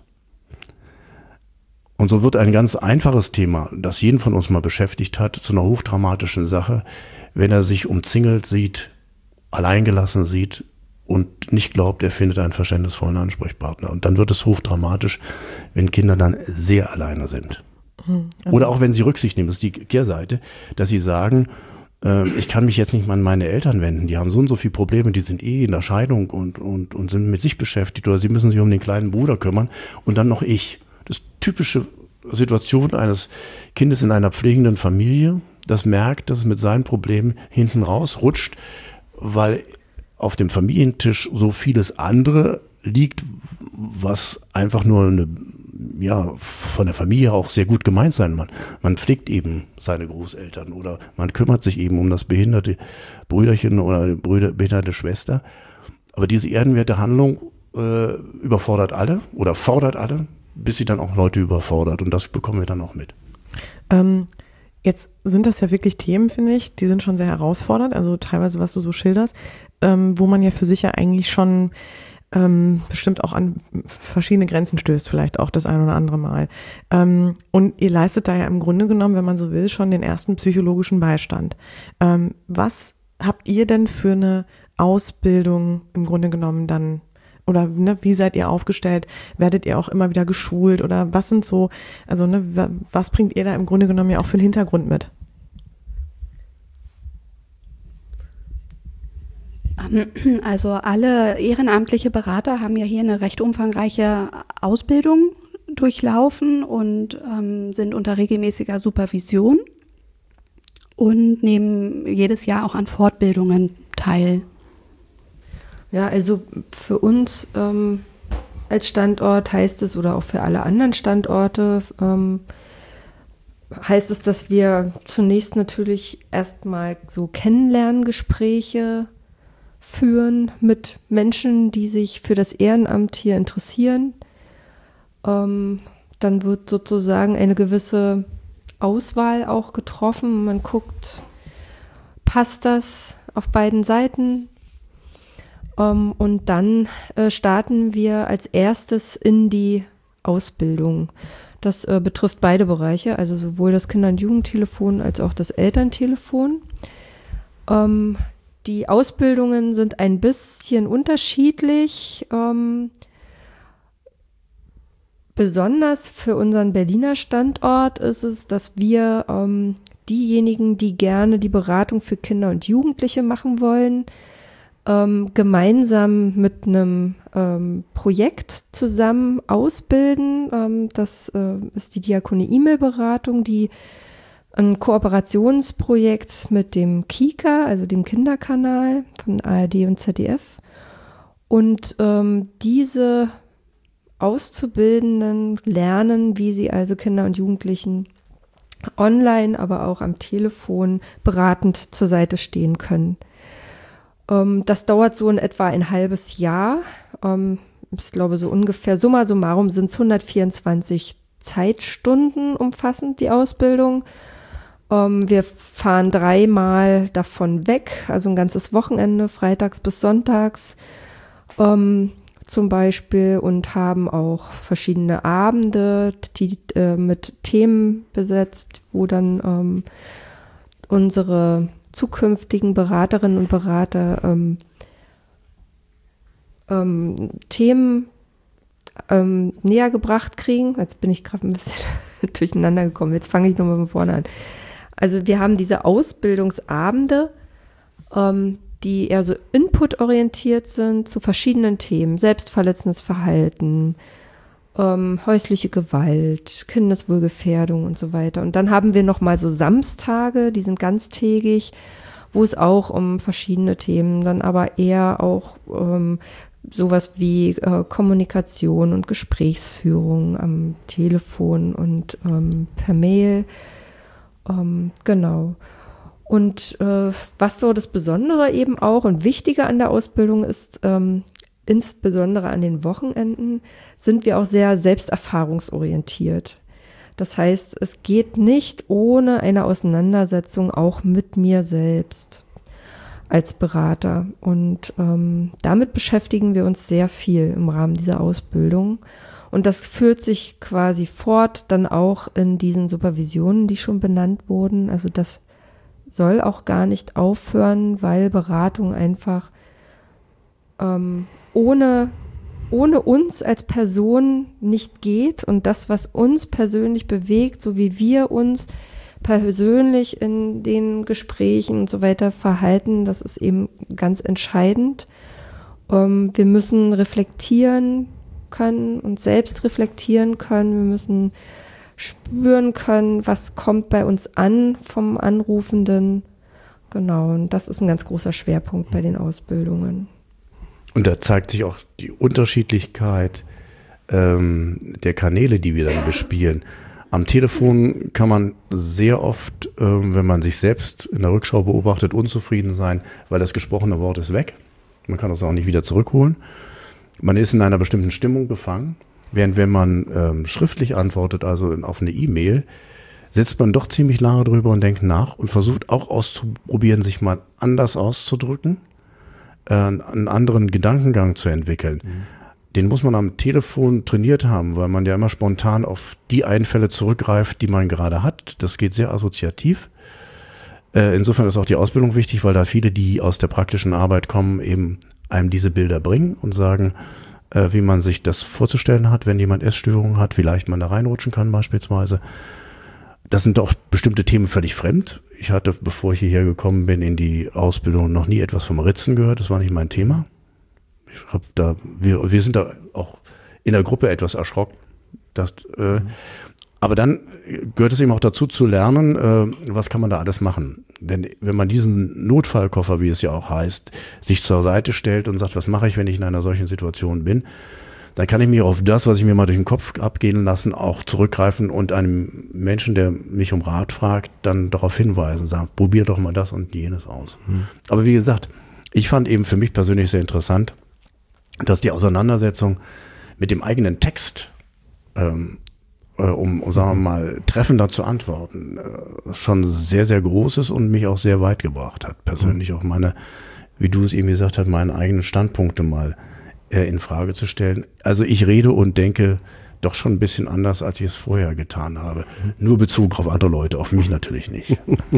Und so wird ein ganz einfaches Thema, das jeden von uns mal beschäftigt hat, zu einer hochdramatischen Sache, wenn er sich umzingelt sieht, alleingelassen sieht und nicht glaubt, er findet einen verständnisvollen Ansprechpartner. Und dann wird es hochdramatisch, wenn Kinder dann sehr alleine sind. Oder auch wenn sie Rücksicht nehmen, das ist die Kehrseite, dass sie sagen, ich kann mich jetzt nicht mal an meine Eltern wenden, die haben so und so viele Probleme, die sind in der Scheidung und sind mit sich beschäftigt oder sie müssen sich um den kleinen Bruder kümmern und dann noch ich. Das ist typische Situation eines Kindes in einer pflegenden Familie, das merkt, dass es mit seinen Problemen hinten rausrutscht, weil auf dem Familientisch so vieles andere liegt, was einfach nur von der Familie auch sehr gut gemeint sein kann. Man pflegt eben seine Großeltern oder man kümmert sich eben um das behinderte Brüderchen oder behinderte Schwester. Aber diese ehrenwerte Handlung überfordert alle oder fordert alle, bis sie dann auch Leute überfordert. Und das bekommen wir dann auch mit. Jetzt sind das ja wirklich Themen, finde ich, die sind schon sehr herausfordernd, also teilweise, was du so schilderst, wo man ja für sich ja eigentlich schon bestimmt auch an verschiedene Grenzen stößt, vielleicht auch das ein oder andere Mal. Und ihr leistet da ja im Grunde genommen, wenn man so will, schon den ersten psychologischen Beistand. Was habt ihr denn für eine Ausbildung im Grunde genommen dann? Oder wie seid ihr aufgestellt? Werdet ihr auch immer wieder geschult? Oder was sind so, also was bringt ihr da im Grunde genommen ja auch für einen Hintergrund mit? Also alle ehrenamtliche Berater haben ja hier eine recht umfangreiche Ausbildung durchlaufen und sind unter regelmäßiger Supervision und nehmen jedes Jahr auch an Fortbildungen teil. Ja, also für uns als Standort heißt es, oder auch für alle anderen Standorte, heißt es, dass wir zunächst natürlich erstmal so Kennenlerngespräche führen mit Menschen, die sich für das Ehrenamt hier interessieren. Dann wird sozusagen eine gewisse Auswahl auch getroffen. Man guckt, passt das auf beiden Seiten? Und dann starten wir als erstes in die Ausbildung. Das betrifft beide Bereiche, also sowohl das Kinder- und Jugendtelefon als auch das Elterntelefon. Die Ausbildungen sind ein bisschen unterschiedlich. Besonders für unseren Berliner Standort ist es, dass wir diejenigen, die gerne die Beratung für Kinder und Jugendliche machen wollen, gemeinsam mit einem Projekt zusammen ausbilden. Das ist die Diakonie E-Mail-Beratung, die ein Kooperationsprojekt mit dem KIKA, also dem Kinderkanal von ARD und ZDF. Und diese Auszubildenden lernen, wie sie also Kinder und Jugendlichen online, aber auch am Telefon beratend zur Seite stehen können. Das dauert so in etwa ein halbes Jahr. Ich glaube, so ungefähr summa summarum sind es 124 Zeitstunden umfassend, die Ausbildung. Wir fahren 3-mal davon weg, also ein ganzes Wochenende, freitags bis sonntags zum Beispiel, und haben auch verschiedene Abende, die mit Themen besetzt, wo dann unsere zukünftigen Beraterinnen und Berater Themen näher gebracht kriegen. Jetzt bin ich gerade ein bisschen durcheinander gekommen. Jetzt fange ich nochmal von vorne an. Also wir haben diese Ausbildungsabende, die eher so inputorientiert sind zu verschiedenen Themen. Selbstverletzendes Verhalten, häusliche Gewalt, Kindeswohlgefährdung und so weiter. Und dann haben wir nochmal so Samstage, die sind ganztägig, wo es auch um verschiedene Themen, dann aber eher auch sowas wie Kommunikation und Gesprächsführung am Telefon und per Mail. Genau. Und was so das Besondere eben auch und Wichtige an der Ausbildung ist, insbesondere an den Wochenenden, sind wir auch sehr selbsterfahrungsorientiert. Das heißt, es geht nicht ohne eine Auseinandersetzung auch mit mir selbst als Berater. Und damit beschäftigen wir uns sehr viel im Rahmen dieser Ausbildung. Und das führt sich quasi fort dann auch in diesen Supervisionen, die schon benannt wurden. Also das soll auch gar nicht aufhören, weil Beratung einfach ohne uns als Person nicht geht. Und das, was uns persönlich bewegt, so wie wir uns persönlich in den Gesprächen und so weiter verhalten, das ist eben ganz entscheidend. Wir müssen reflektieren können und selbst reflektieren können. Wir müssen spüren können, was kommt bei uns an vom Anrufenden. Genau, und das ist ein ganz großer Schwerpunkt bei den Ausbildungen. Und da zeigt sich auch die Unterschiedlichkeit der Kanäle, die wir dann bespielen. Am Telefon kann man sehr oft, wenn man sich selbst in der Rückschau beobachtet, unzufrieden sein, weil das gesprochene Wort ist weg. Man kann es auch nicht wieder zurückholen. Man ist in einer bestimmten Stimmung befangen. Während wenn man schriftlich antwortet, also auf eine E-Mail, sitzt man doch ziemlich lange drüber und denkt nach und versucht auch auszuprobieren, sich mal anders auszudrücken, einen anderen Gedankengang zu entwickeln. Den muss man am Telefon trainiert haben, weil man ja immer spontan auf die Einfälle zurückgreift, die man gerade hat. Das geht sehr assoziativ. Insofern ist auch die Ausbildung wichtig, weil da viele, die aus der praktischen Arbeit kommen, eben einem diese Bilder bringen und sagen, wie man sich das vorzustellen hat, wenn jemand Essstörungen hat, wie leicht man da reinrutschen kann beispielsweise. Das sind doch bestimmte Themen völlig fremd. Ich hatte, bevor ich hierher gekommen bin, in die Ausbildung noch nie etwas vom Ritzen gehört. Das war nicht mein Thema. Wir sind da auch in der Gruppe etwas erschrocken. Aber dann gehört es eben auch dazu zu lernen, was kann man da alles machen. Denn wenn man diesen Notfallkoffer, wie es ja auch heißt, sich zur Seite stellt und sagt, was mache ich, wenn ich in einer solchen Situation bin, dann kann ich mich auf das, was ich mir mal durch den Kopf abgehen lassen, auch zurückgreifen und einem Menschen, der mich um Rat fragt, dann darauf hinweisen, sagen, probier doch mal das und jenes aus. Aber wie gesagt, ich fand eben für mich persönlich sehr interessant, dass die Auseinandersetzung mit dem eigenen Text, um sagen wir mal, treffender zu antworten, schon sehr, sehr groß ist und mich auch sehr weit gebracht hat. Persönlich auch meine, wie du es eben gesagt hast, meine eigenen Standpunkte mal in Frage zu stellen. Also ich rede und denke doch schon ein bisschen anders, als ich es vorher getan habe. Nur bezogen auf andere Leute, auf mich natürlich nicht.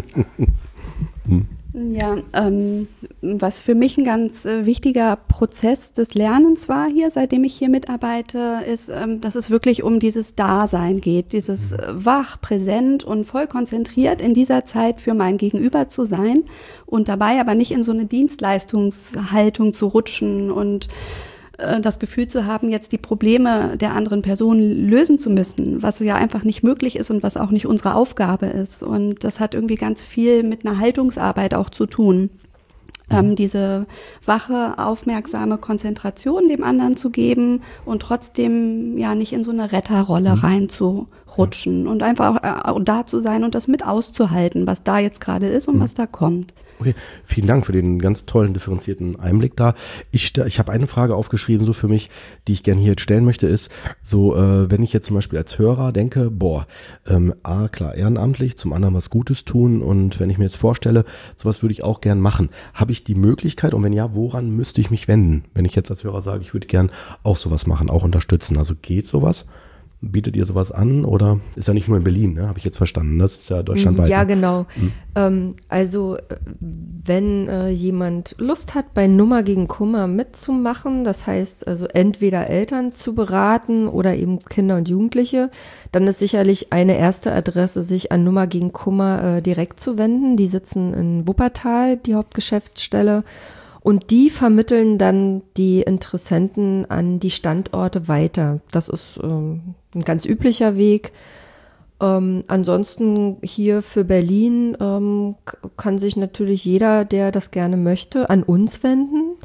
Ja, was für mich ein ganz wichtiger Prozess des Lernens war hier, seitdem ich hier mitarbeite, ist, dass es wirklich um dieses Dasein geht, dieses wach, präsent und voll konzentriert in dieser Zeit für mein Gegenüber zu sein und dabei aber nicht in so eine Dienstleistungshaltung zu rutschen und das Gefühl zu haben, jetzt die Probleme der anderen Person lösen zu müssen, was ja einfach nicht möglich ist und was auch nicht unsere Aufgabe ist. Und das hat irgendwie ganz viel mit einer Haltungsarbeit auch zu tun. diese wache, aufmerksame Konzentration dem anderen zu geben und trotzdem ja nicht in so eine Retterrolle reinzurutschen und einfach auch da zu sein und das mit auszuhalten, was da jetzt gerade ist und was da kommt. Okay, vielen Dank für den ganz tollen, differenzierten Einblick da. Ich habe eine Frage aufgeschrieben, so für mich, die ich gerne hier jetzt stellen möchte, ist so, wenn ich jetzt zum Beispiel als Hörer denke, klar, ehrenamtlich, zum anderen was Gutes tun und wenn ich mir jetzt vorstelle, sowas würde ich auch gern machen. Habe ich die Möglichkeit und wenn ja, woran müsste ich mich wenden, wenn ich jetzt als Hörer sage, ich würde gern auch sowas machen, auch unterstützen? Also geht sowas? Bietet ihr sowas an oder ist ja nicht nur in Berlin, ne? Habe ich jetzt verstanden, das ist ja deutschlandweit. Ja, genau. Also wenn jemand Lust hat, bei Nummer gegen Kummer mitzumachen, das heißt also entweder Eltern zu beraten oder eben Kinder und Jugendliche, dann ist sicherlich eine erste Adresse, sich an Nummer gegen Kummer direkt zu wenden. Die sitzen in Wuppertal, die Hauptgeschäftsstelle. Und die vermitteln dann die Interessenten an die Standorte weiter. Das ist ein ganz üblicher Weg. Ansonsten hier für Berlin kann sich natürlich jeder, der das gerne möchte, an uns wenden.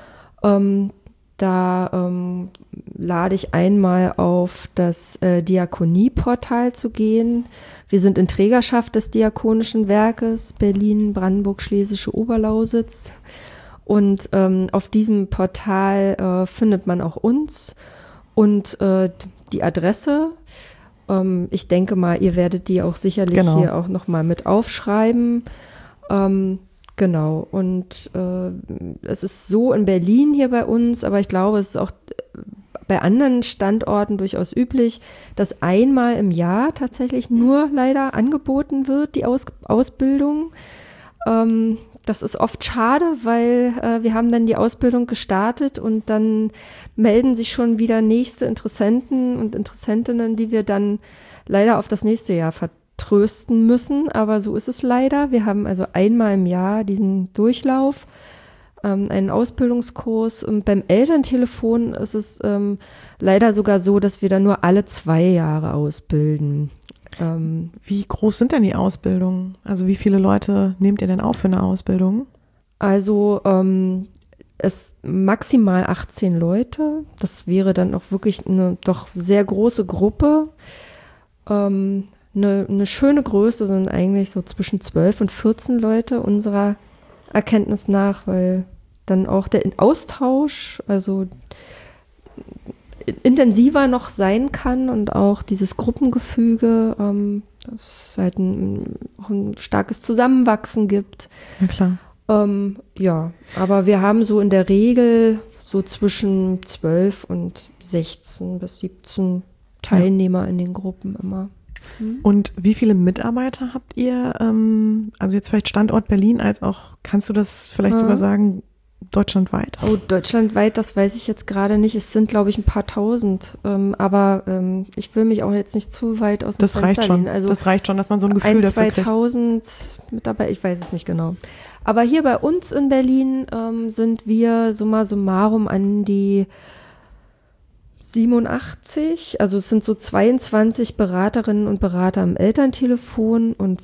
Da lade ich einmal auf, das Diakonieportal zu gehen. Wir sind in Trägerschaft des Diakonischen Werkes Berlin, Brandenburg, Schlesische Oberlausitz. Und auf diesem Portal findet man auch uns und die Adresse. Ich denke mal, ihr werdet die auch sicherlich hier auch nochmal mit aufschreiben. Genau. Und es ist so in Berlin hier bei uns, aber ich glaube, es ist auch bei anderen Standorten durchaus üblich, dass einmal im Jahr tatsächlich nur leider angeboten wird, die Ausbildung. Das ist oft schade, weil wir haben dann die Ausbildung gestartet und dann melden sich schon wieder nächste Interessenten und Interessentinnen, die wir dann leider auf das nächste Jahr vertrösten müssen. Aber so ist es leider. Wir haben also einmal im Jahr diesen Durchlauf, einen Ausbildungskurs. Und beim Elterntelefon ist es leider sogar so, dass wir dann nur alle 2 Jahre ausbilden. Wie groß sind denn die Ausbildungen? Also wie viele Leute nehmt ihr denn auf für eine Ausbildung? Also es maximal 18 Leute. Das wäre dann auch wirklich eine doch sehr große Gruppe. Eine schöne Größe sind eigentlich so zwischen 12 und 14 Leute unserer Erkenntnis nach, weil dann auch der Austausch, also intensiver noch sein kann und auch dieses Gruppengefüge, dass es halt auch ein starkes Zusammenwachsen gibt. Na klar. Ja, aber wir haben so in der Regel so zwischen 12 und 16 bis 17 Teilnehmer in den Gruppen immer. Und wie viele Mitarbeiter habt ihr? Also jetzt vielleicht Standort Berlin als auch, kannst du das vielleicht sogar sagen, deutschlandweit? Oh, deutschlandweit, das weiß ich jetzt gerade nicht. Es sind, glaube ich, ein paar tausend. Aber ich will mich auch jetzt nicht zu weit aus dem Fenster lehnen. Also das reicht schon, dass man so ein Gefühl dafür kriegt. 2000 Mitarbeiter, ich weiß es nicht genau. Aber hier bei uns in Berlin sind wir summa summarum an die 87, also es sind so 22 Beraterinnen und Berater am Elterntelefon und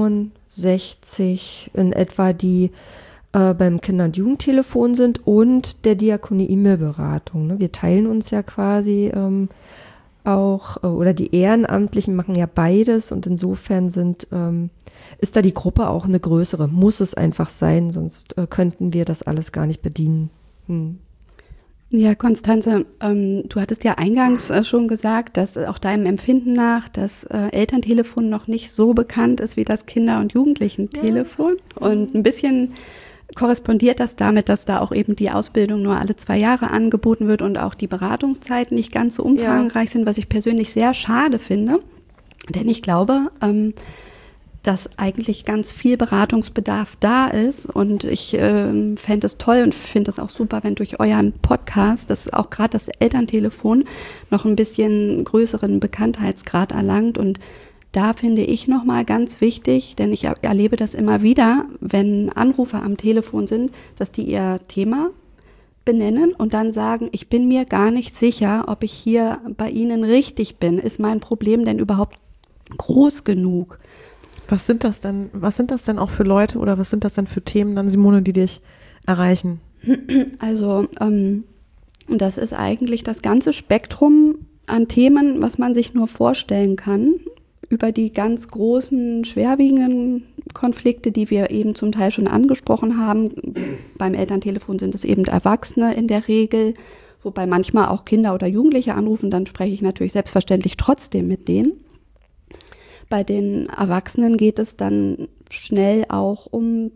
65 in etwa, die beim Kinder- und Jugendtelefon sind und der Diakonie E-Mail-Beratung. Ne? Wir teilen uns ja quasi auch, oder die Ehrenamtlichen machen ja beides und insofern ist da die Gruppe auch eine größere. Muss es einfach sein, sonst könnten wir das alles gar nicht bedienen. Ja, Konstanze, du hattest ja eingangs schon gesagt, dass auch deinem Empfinden nach das Elterntelefon noch nicht so bekannt ist wie das Kinder- und Jugendlichen-Telefon. Ja. Und ein bisschen korrespondiert das damit, dass da auch eben die Ausbildung nur alle 2 Jahre angeboten wird und auch die Beratungszeiten nicht ganz so umfangreich sind, was ich persönlich sehr schade finde. Denn ich glaube, dass eigentlich ganz viel Beratungsbedarf da ist und ich fände es toll und finde es auch super, wenn durch euren Podcast, das auch gerade das Elterntelefon noch ein bisschen größeren Bekanntheitsgrad erlangt und da finde ich nochmal ganz wichtig, denn ich erlebe das immer wieder, wenn Anrufer am Telefon sind, dass die ihr Thema benennen und dann sagen, ich bin mir gar nicht sicher, ob ich hier bei Ihnen richtig bin. Ist mein Problem denn überhaupt groß genug? Was sind das denn auch für Leute oder was sind das denn für Themen dann, Simone, die dich erreichen? Also das ist eigentlich das ganze Spektrum an Themen, was man sich nur vorstellen kann, über die ganz großen, schwerwiegenden Konflikte, die wir eben zum Teil schon angesprochen haben. Beim Elterntelefon sind es eben Erwachsene in der Regel, wobei manchmal auch Kinder oder Jugendliche anrufen, dann spreche ich natürlich selbstverständlich trotzdem mit denen. Bei den Erwachsenen geht es dann schnell auch um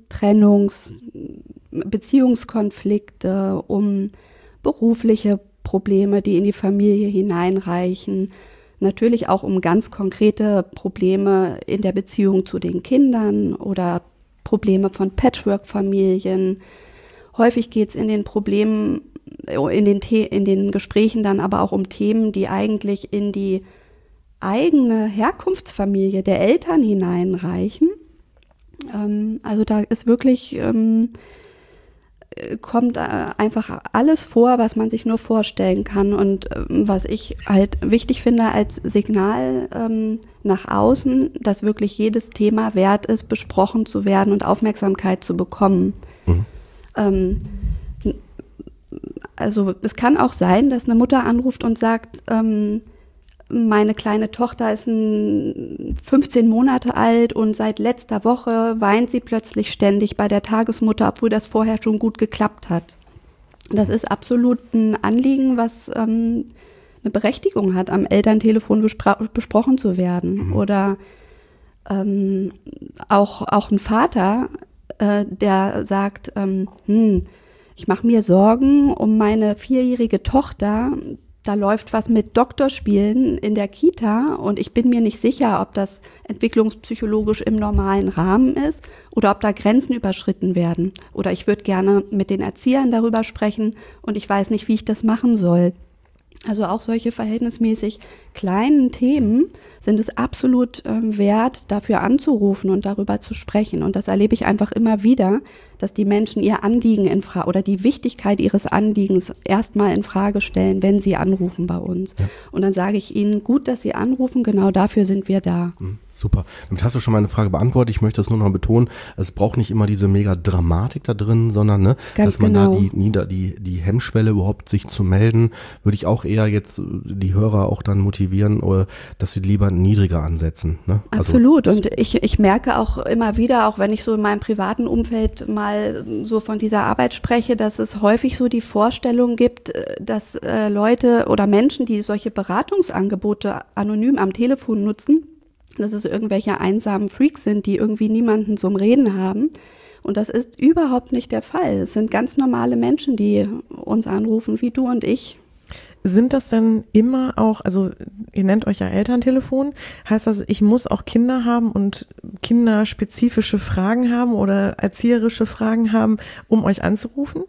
Beziehungskonflikte, um berufliche Probleme, die in die Familie hineinreichen. Natürlich auch um ganz konkrete Probleme in der Beziehung zu den Kindern oder Probleme von Patchwork-Familien. Häufig geht es in den Problemen, in den Gesprächen dann aber auch um Themen, die eigentlich in die eigene Herkunftsfamilie der Eltern hineinreichen. Also da ist wirklich, kommt einfach alles vor, was man sich nur vorstellen kann. Und was ich halt wichtig finde als Signal nach außen, dass wirklich jedes Thema wert ist, besprochen zu werden und Aufmerksamkeit zu bekommen. Also es kann auch sein, dass eine Mutter anruft und sagt, meine kleine Tochter ist 15 Monate alt und seit letzter Woche weint sie plötzlich ständig bei der Tagesmutter, obwohl das vorher schon gut geklappt hat. Das ist absolut ein Anliegen, was eine Berechtigung hat, am Elterntelefon besprochen zu werden. Oder auch ein Vater, der sagt, ich mache mir Sorgen um meine 4-jährige Tochter. Da läuft was mit Doktorspielen in der Kita und ich bin mir nicht sicher, ob das entwicklungspsychologisch im normalen Rahmen ist oder ob da Grenzen überschritten werden. Oder ich würde gerne mit den Erziehern darüber sprechen und ich weiß nicht, wie ich das machen soll. Also auch solche verhältnismäßig kleinen Themen sind es absolut wert, dafür anzurufen und darüber zu sprechen. Und das erlebe ich einfach immer wieder, dass die Menschen ihr Anliegen oder die Wichtigkeit ihres Anliegens erstmal in Frage stellen, wenn sie anrufen bei uns. Ja. Und dann sage ich ihnen, gut, dass Sie anrufen, genau dafür sind wir da. Super. Damit hast du schon meine Frage beantwortet. Ich möchte das nur noch betonen. Es braucht nicht immer diese mega Dramatik da drin, sondern dass man da die Hemmschwelle überhaupt sich zu melden, würde ich auch eher jetzt die Hörer auch dann motivieren, oder dass sie lieber niedriger ansetzen. Ne? Absolut. Also, und ich merke auch immer wieder, auch wenn ich so in meinem privaten Umfeld mal so von dieser Arbeit spreche, dass es häufig so die Vorstellung gibt, dass Leute oder Menschen, die solche Beratungsangebote anonym am Telefon nutzen, dass es irgendwelche einsamen Freaks sind, die irgendwie niemanden zum Reden haben. Und das ist überhaupt nicht der Fall. Es sind ganz normale Menschen, die uns anrufen, wie du und ich. Sind das denn immer auch, also ihr nennt euch ja Elterntelefon, heißt das, ich muss auch Kinder haben und kinderspezifische Fragen haben oder erzieherische Fragen haben, um euch anzurufen?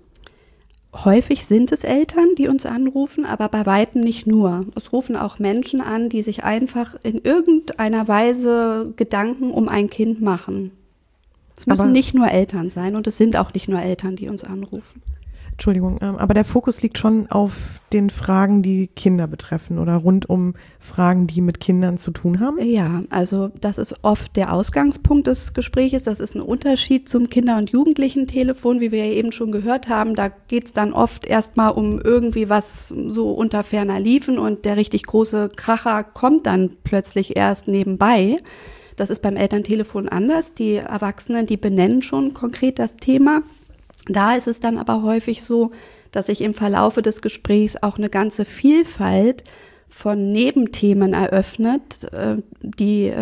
Häufig sind es Eltern, die uns anrufen, aber bei weitem nicht nur. Es rufen auch Menschen an, die sich einfach in irgendeiner Weise Gedanken um ein Kind machen. Es müssen nicht nur Eltern sein und es sind auch nicht nur Eltern, die uns anrufen. Entschuldigung, aber der Fokus liegt schon auf den Fragen, die Kinder betreffen oder rund um Fragen, die mit Kindern zu tun haben? Ja, also das ist oft der Ausgangspunkt des Gesprächs. Das ist ein Unterschied zum Kinder- und Jugendlichen-Telefon, wie wir ja eben schon gehört haben. Da geht es dann oft erstmal um irgendwie was so unter ferner Liefen und der richtig große Kracher kommt dann plötzlich erst nebenbei. Das ist beim Elterntelefon anders. Die Erwachsenen, die benennen schon konkret das Thema. Da ist es dann aber häufig so, dass sich im Verlaufe des Gesprächs auch eine ganze Vielfalt von Nebenthemen eröffnet, die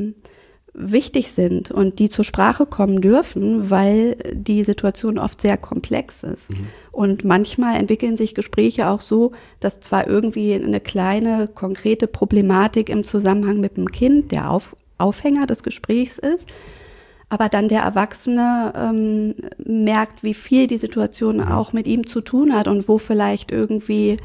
wichtig sind und die zur Sprache kommen dürfen, weil die Situation oft sehr komplex ist. Und manchmal entwickeln sich Gespräche auch so, dass zwar irgendwie eine kleine, konkrete Problematik im Zusammenhang mit dem Kind der Aufhänger des Gesprächs ist, aber dann der Erwachsene merkt, wie viel die Situation auch mit ihm zu tun hat und wo vielleicht irgendwie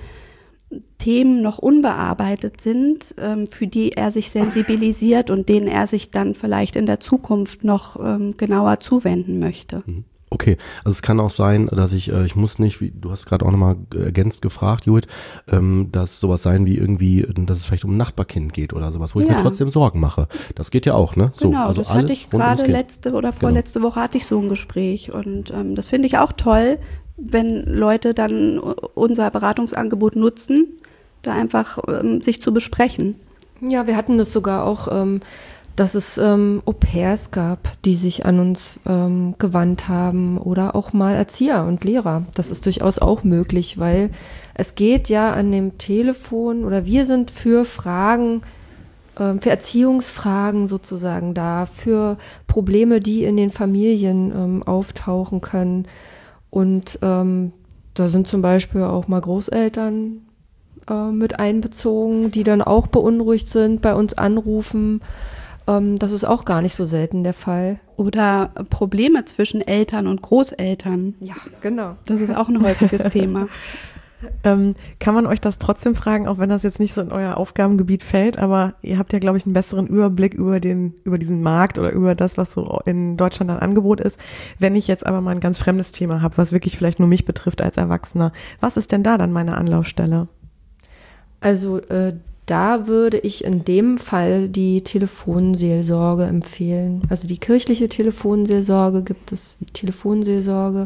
Themen noch unbearbeitet sind, für die er sich sensibilisiert und denen er sich dann vielleicht in der Zukunft noch genauer zuwenden möchte. Okay, also es kann auch sein, dass ich muss nicht, wie du hast gerade auch nochmal ergänzt gefragt, Judith, dass sowas sein wie irgendwie, dass es vielleicht um ein Nachbarkind geht oder sowas, wo ich mir trotzdem Sorgen mache. Das geht ja auch, ne? So, genau, also das hatte ich gerade letzte oder vorletzte Woche hatte ich so ein Gespräch und das finde ich auch toll, wenn Leute dann unser Beratungsangebot nutzen, da einfach sich zu besprechen. Ja, wir hatten das sogar auch, dass es Au-pairs gab, die sich an uns gewandt haben oder auch mal Erzieher und Lehrer. Das ist durchaus auch möglich, weil es geht ja an dem Telefon oder wir sind für Fragen, für Erziehungsfragen sozusagen da, für Probleme, die in den Familien auftauchen können. Und da sind zum Beispiel auch mal Großeltern mit einbezogen, die dann auch beunruhigt sind, bei uns anrufen. Das ist auch gar nicht so selten der Fall. Oder Probleme zwischen Eltern und Großeltern. Ja, genau. Das ist auch ein häufiges Thema. Kann man euch das trotzdem fragen, auch wenn das jetzt nicht so in euer Aufgabengebiet fällt, aber ihr habt ja, glaube ich, einen besseren Überblick über diesen Markt oder über das, was so in Deutschland an Angebot ist. Wenn ich jetzt aber mal ein ganz fremdes Thema habe, was wirklich vielleicht nur mich betrifft als Erwachsener, was ist denn da dann meine Anlaufstelle? Also da würde ich in dem Fall die Telefonseelsorge empfehlen. Also die kirchliche Telefonseelsorge gibt es, die Telefonseelsorge.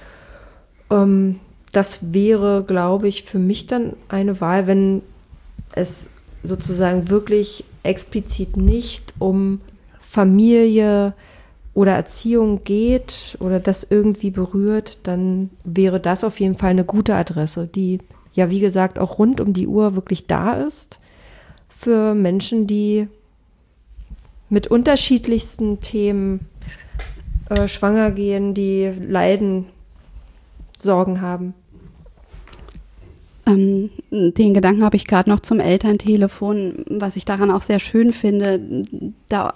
Das wäre, glaube ich, für mich dann eine Wahl, wenn es sozusagen wirklich explizit nicht um Familie oder Erziehung geht oder das irgendwie berührt, dann wäre das auf jeden Fall eine gute Adresse, die ja, wie gesagt, auch rund um die Uhr wirklich da ist für Menschen, die mit unterschiedlichsten Themen schwanger gehen, die leiden, Sorgen haben. Den Gedanken habe ich gerade noch zum Elterntelefon, was ich daran auch sehr schön finde. Da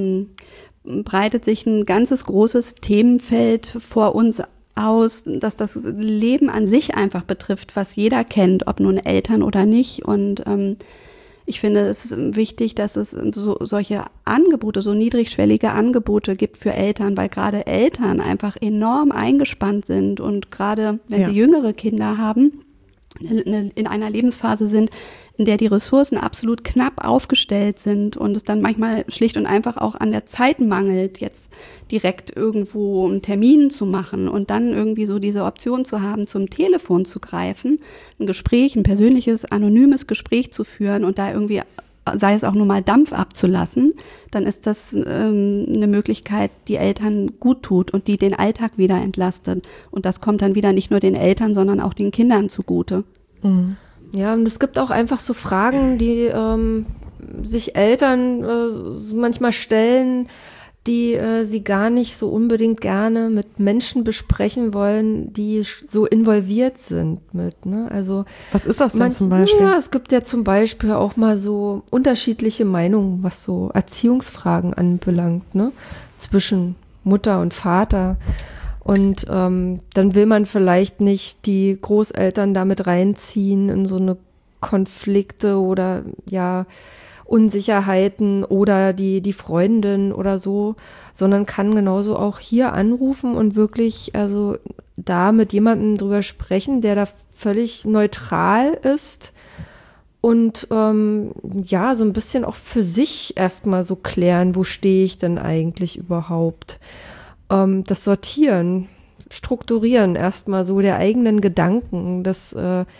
breitet sich ein ganzes großes Themenfeld vor uns aus, dass das Leben an sich einfach betrifft, was jeder kennt, ob nun Eltern oder nicht. Und ich finde es ist wichtig, dass es solche Angebote, so niedrigschwellige Angebote gibt für Eltern, weil gerade Eltern einfach enorm eingespannt sind und gerade wenn sie jüngere Kinder haben, in einer Lebensphase sind, in der die Ressourcen absolut knapp aufgestellt sind und es dann manchmal schlicht und einfach auch an der Zeit mangelt, jetzt direkt irgendwo einen Termin zu machen und dann irgendwie so diese Option zu haben, zum Telefon zu greifen, ein Gespräch, ein persönliches, anonymes Gespräch zu führen und da irgendwie, sei es auch nur mal Dampf abzulassen, dann ist das eine Möglichkeit, die Eltern gut tut und die den Alltag wieder entlastet. Und das kommt dann wieder nicht nur den Eltern, sondern auch den Kindern zugute. Mhm. Ja, und es gibt auch einfach so Fragen, die sich Eltern manchmal stellen, die sie gar nicht so unbedingt gerne mit Menschen besprechen wollen, die so involviert sind mit, ne? Also was ist das denn zum Beispiel? Ja, es gibt ja zum Beispiel auch mal so unterschiedliche Meinungen, was so Erziehungsfragen anbelangt, ne? Zwischen Mutter und Vater. Und dann will man vielleicht nicht die Großeltern damit reinziehen in so eine Konflikte oder ja Unsicherheiten oder die Freundin oder so, sondern kann genauso auch hier anrufen und wirklich also da mit jemandem drüber sprechen, der da völlig neutral ist und ja, so ein bisschen auch für sich erstmal so klären, wo stehe ich denn eigentlich überhaupt? Das Sortieren, Strukturieren erstmal so der eigenen Gedanken, das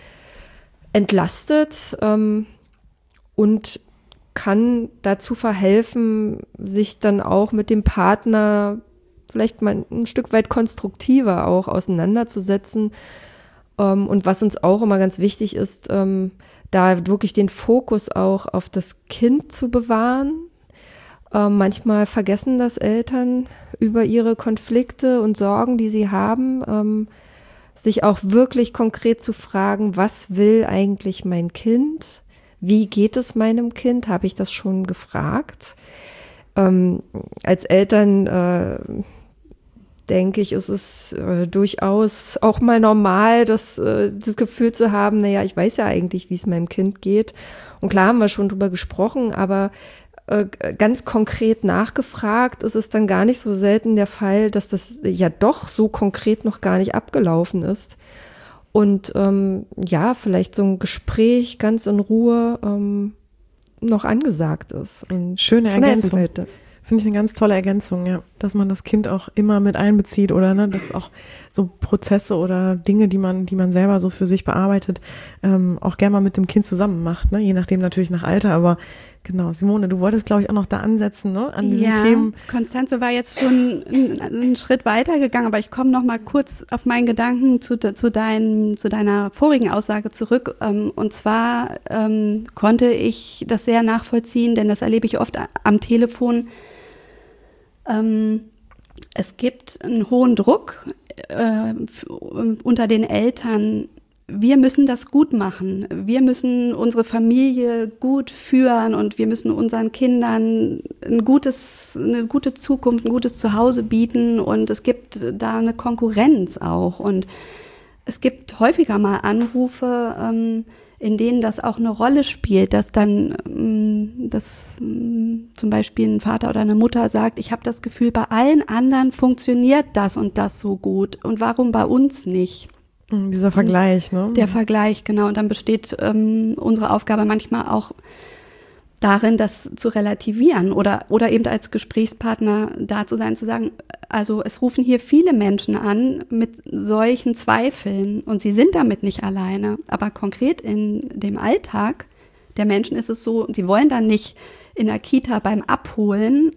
entlastet und kann dazu verhelfen, sich dann auch mit dem Partner vielleicht mal ein Stück weit konstruktiver auch auseinanderzusetzen. Und was uns auch immer ganz wichtig ist, da wirklich den Fokus auch auf das Kind zu bewahren. Manchmal vergessen das Eltern über ihre Konflikte und Sorgen, die sie haben, sich auch wirklich konkret zu fragen, was will eigentlich mein Kind? Wie geht es meinem Kind? Habe ich das schon gefragt? Als Eltern denke ich, ist es durchaus auch mal normal, das Gefühl zu haben, naja, ich weiß ja eigentlich, wie es meinem Kind geht. Und klar haben wir schon drüber gesprochen, aber ganz konkret nachgefragt, ist es dann gar nicht so selten der Fall, dass das ja doch so konkret noch gar nicht abgelaufen ist. Und vielleicht so ein Gespräch ganz in Ruhe noch angesagt ist. Und schöne Ergänzung. Finde ich eine ganz tolle Ergänzung, ja, dass man das Kind auch immer mit einbezieht oder ne, dass auch so Prozesse oder Dinge, die man selber so für sich bearbeitet, auch gerne mal mit dem Kind zusammen macht, ne, je nachdem natürlich nach Alter, aber genau, Simone, du wolltest, glaube ich, auch noch da ansetzen, ne, an diesen Themen. Konstanze war jetzt schon einen Schritt weiter gegangen, aber ich komme noch mal kurz auf meinen Gedanken zu deiner vorigen Aussage zurück. Und zwar konnte ich das sehr nachvollziehen, denn das erlebe ich oft am Telefon. Es gibt einen hohen Druck unter den Eltern. Wir müssen das gut machen. Wir müssen unsere Familie gut führen und wir müssen unseren Kindern eine gute Zukunft, ein gutes Zuhause bieten. Und es gibt da eine Konkurrenz auch. Und es gibt häufiger mal Anrufe, in denen das auch eine Rolle spielt, dass dann zum Beispiel ein Vater oder eine Mutter sagt, ich habe das Gefühl, bei allen anderen funktioniert das und das so gut. Und warum bei uns nicht? Dieser Vergleich, ne? Der Vergleich, genau. Und dann besteht unsere Aufgabe manchmal auch darin, das zu relativieren oder eben als Gesprächspartner da zu sein, zu sagen, also es rufen hier viele Menschen an mit solchen Zweifeln und sie sind damit nicht alleine. Aber konkret in dem Alltag der Menschen ist es so, sie wollen dann nicht in der Kita beim Abholen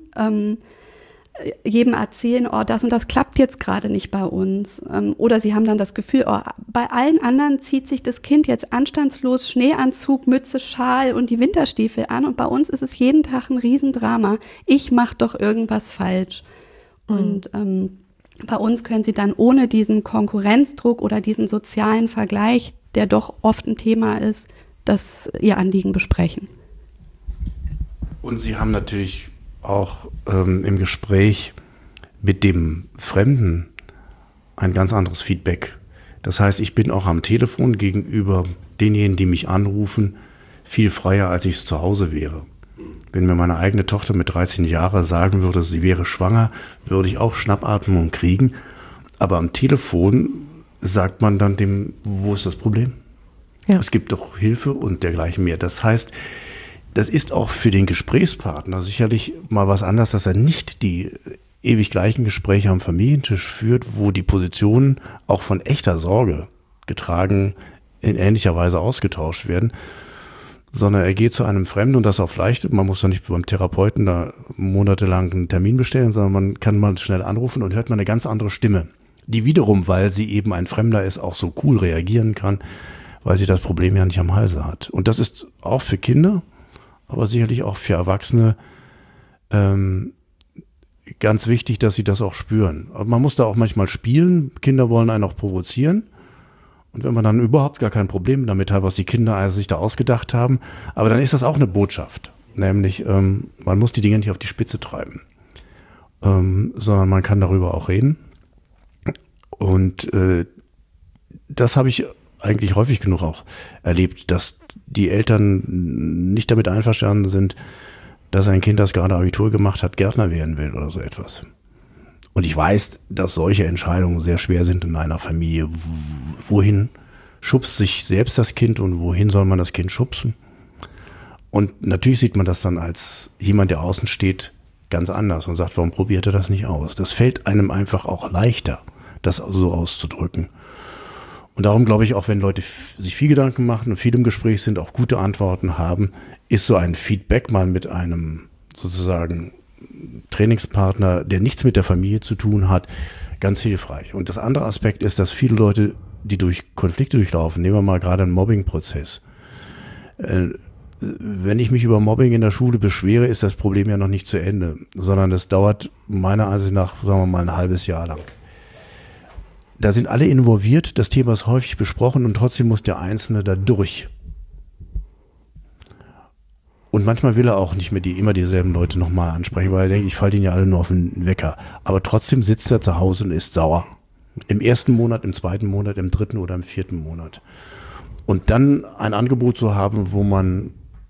jedem erzählen, oh, das und das klappt jetzt gerade nicht bei uns. Oder sie haben dann das Gefühl, oh, bei allen anderen zieht sich das Kind jetzt anstandslos Schneeanzug, Mütze, Schal und die Winterstiefel an und bei uns ist es jeden Tag ein Riesendrama. Ich mache doch irgendwas falsch. Und bei uns können sie dann ohne diesen Konkurrenzdruck oder diesen sozialen Vergleich, der doch oft ein Thema ist, das ihr Anliegen besprechen. Und Sie haben natürlich auch im Gespräch mit dem Fremden ein ganz anderes Feedback. Das heißt, ich bin auch am Telefon gegenüber denjenigen, die mich anrufen, viel freier, als ich es zu Hause wäre. Wenn mir meine eigene Tochter mit 13 Jahren sagen würde, sie wäre schwanger, würde ich auch Schnappatmung kriegen. Aber am Telefon sagt man dann dem, wo ist das Problem? Ja. Es gibt doch Hilfe und dergleichen mehr. Das heißt, das ist auch für den Gesprächspartner sicherlich mal was anderes, dass er nicht die ewig gleichen Gespräche am Familientisch führt, wo die Positionen auch von echter Sorge getragen in ähnlicher Weise ausgetauscht werden, sondern er geht zu einem Fremden und das auf Leichte. Man muss doch nicht beim Therapeuten da monatelang einen Termin bestellen, sondern man kann mal schnell anrufen und hört mal eine ganz andere Stimme, die wiederum, weil sie eben ein Fremder ist, auch so cool reagieren kann, weil sie das Problem ja nicht am Halse hat. Und das ist auch für Kinder, aber sicherlich auch für Erwachsene ganz wichtig, dass sie das auch spüren. Aber man muss da auch manchmal spielen. Kinder wollen einen auch provozieren. Und wenn man dann überhaupt gar kein Problem damit hat, was die Kinder sich da ausgedacht haben, aber dann ist das auch eine Botschaft. Nämlich, man muss die Dinge nicht auf die Spitze treiben, sondern man kann darüber auch reden. Und das habe ich eigentlich häufig genug auch erlebt, dass die Eltern nicht damit einverstanden sind, dass ein Kind, das gerade Abitur gemacht hat, Gärtner werden will oder so etwas. Und ich weiß, dass solche Entscheidungen sehr schwer sind in einer Familie. Wohin schubst sich selbst das Kind und wohin soll man das Kind schubsen? Und natürlich sieht man das dann als jemand, der außen steht, ganz anders und sagt, warum probiert er das nicht aus? Das fällt einem einfach auch leichter, das so auszudrücken. Und darum glaube ich, auch wenn Leute sich viel Gedanken machen und viel im Gespräch sind, auch gute Antworten haben, ist so ein Feedback mal mit einem sozusagen Trainingspartner, der nichts mit der Familie zu tun hat, ganz hilfreich. Und das andere Aspekt ist, dass viele Leute, die durch Konflikte durchlaufen, nehmen wir mal gerade einen Mobbing-Prozess. Wenn ich mich über Mobbing in der Schule beschwere, ist das Problem ja noch nicht zu Ende, sondern das dauert meiner Ansicht nach, sagen wir mal, ein halbes Jahr lang. Da sind alle involviert, das Thema ist häufig besprochen und trotzdem muss der Einzelne da durch. Und manchmal will er auch nicht mehr immer dieselben Leute nochmal ansprechen, weil er denkt, ich falle denen ja alle nur auf den Wecker. Aber trotzdem sitzt er zu Hause und ist sauer. Im ersten Monat, im zweiten Monat, im dritten oder im vierten Monat. Und dann ein Angebot zu haben, wo man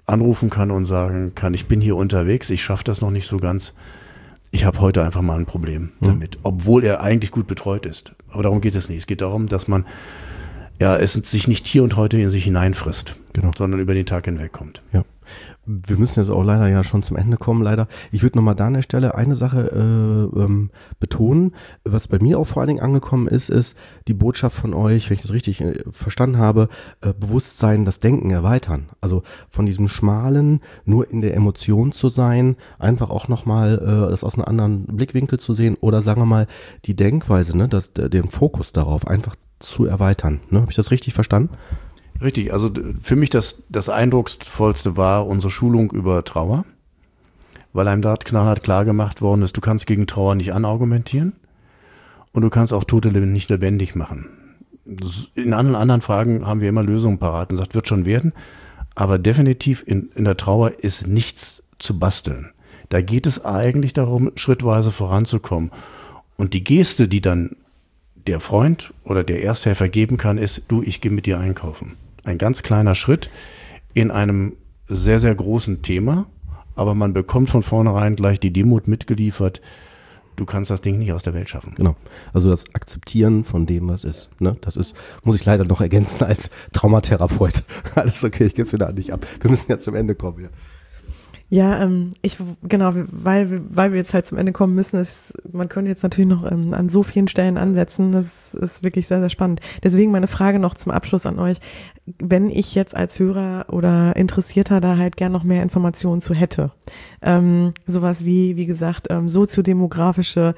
anrufen kann und sagen kann, ich bin hier unterwegs, ich schaffe das noch nicht so ganz. Ich habe heute einfach mal ein Problem damit, obwohl er eigentlich gut betreut ist. Aber darum geht es nicht. Es geht darum, dass man es sich nicht hier und heute in sich hineinfrisst, sondern über den Tag hinweg kommt. Ja. Wir müssen jetzt auch leider ja schon zum Ende kommen, leider. Ich würde nochmal da an der Stelle eine Sache betonen, was bei mir auch vor allen Dingen angekommen ist die Botschaft von euch, wenn ich das richtig verstanden habe, Bewusstsein, das Denken erweitern. Also von diesem Schmalen, nur in der Emotion zu sein, einfach auch nochmal das aus einem anderen Blickwinkel zu sehen oder sagen wir mal die Denkweise, ne, den Fokus darauf einfach zu erweitern. Ne? Habe ich das richtig verstanden? Richtig, also für mich das Eindrucksvollste war unsere Schulung über Trauer, weil einem da knallhart klar gemacht worden ist, du kannst gegen Trauer nicht anargumentieren und du kannst auch Tote nicht lebendig machen. In allen anderen Fragen haben wir immer Lösungen parat und sagt, wird schon werden, aber definitiv in der Trauer ist nichts zu basteln. Da geht es eigentlich darum, schrittweise voranzukommen. Und die Geste, die dann der Freund oder der Ersthelfer geben kann, ist, du, ich gehe mit dir einkaufen. Ein ganz kleiner Schritt in einem sehr, sehr großen Thema, aber man bekommt von vornherein gleich die Demut mitgeliefert, du kannst das Ding nicht aus der Welt schaffen. Genau, also das Akzeptieren von dem, was ist. Ne? Das ist, muss ich leider noch ergänzen als Traumatherapeut. Alles okay, ich gebe es wieder an dich ab. Wir müssen jetzt zum Ende kommen. Ja. Ja, weil wir jetzt halt zum Ende kommen müssen, man könnte jetzt natürlich noch an so vielen Stellen ansetzen, das ist wirklich sehr, sehr spannend. Deswegen meine Frage noch zum Abschluss an euch, wenn ich jetzt als Hörer oder Interessierter da halt gern noch mehr Informationen zu hätte, sowas wie gesagt, soziodemografische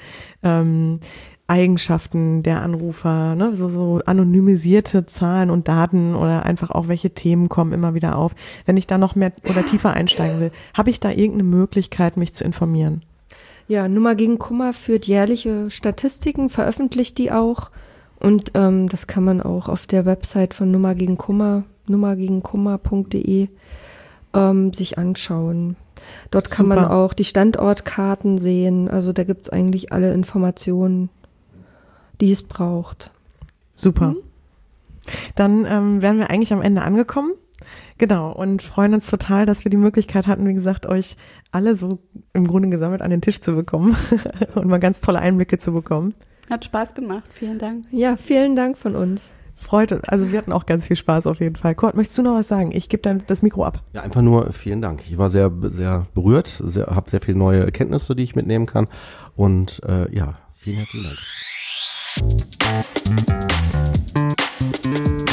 Eigenschaften der Anrufer, ne? So anonymisierte Zahlen und Daten oder einfach auch welche Themen kommen immer wieder auf. Wenn ich da noch mehr oder tiefer einsteigen will, habe ich da irgendeine Möglichkeit, mich zu informieren? Ja, Nummer gegen Kummer führt jährliche Statistiken, veröffentlicht die auch und das kann man auch auf der Website von nummergegenkummer.de sich anschauen. Dort kann man auch die Standortkarten sehen, also da gibt's eigentlich alle Informationen, die es braucht. Super. Dann wären wir eigentlich am Ende angekommen. Genau, und freuen uns total, dass wir die Möglichkeit hatten, wie gesagt, euch alle so im Grunde gesammelt an den Tisch zu bekommen und mal ganz tolle Einblicke zu bekommen. Hat Spaß gemacht, vielen Dank. Ja, vielen Dank von uns. Also wir hatten auch ganz viel Spaß auf jeden Fall. Kurt, möchtest du noch was sagen? Ich gebe dann das Mikro ab. Ja, einfach nur vielen Dank. Ich war sehr, sehr berührt, habe sehr viele neue Erkenntnisse, die ich mitnehmen kann und vielen herzlichen Dank.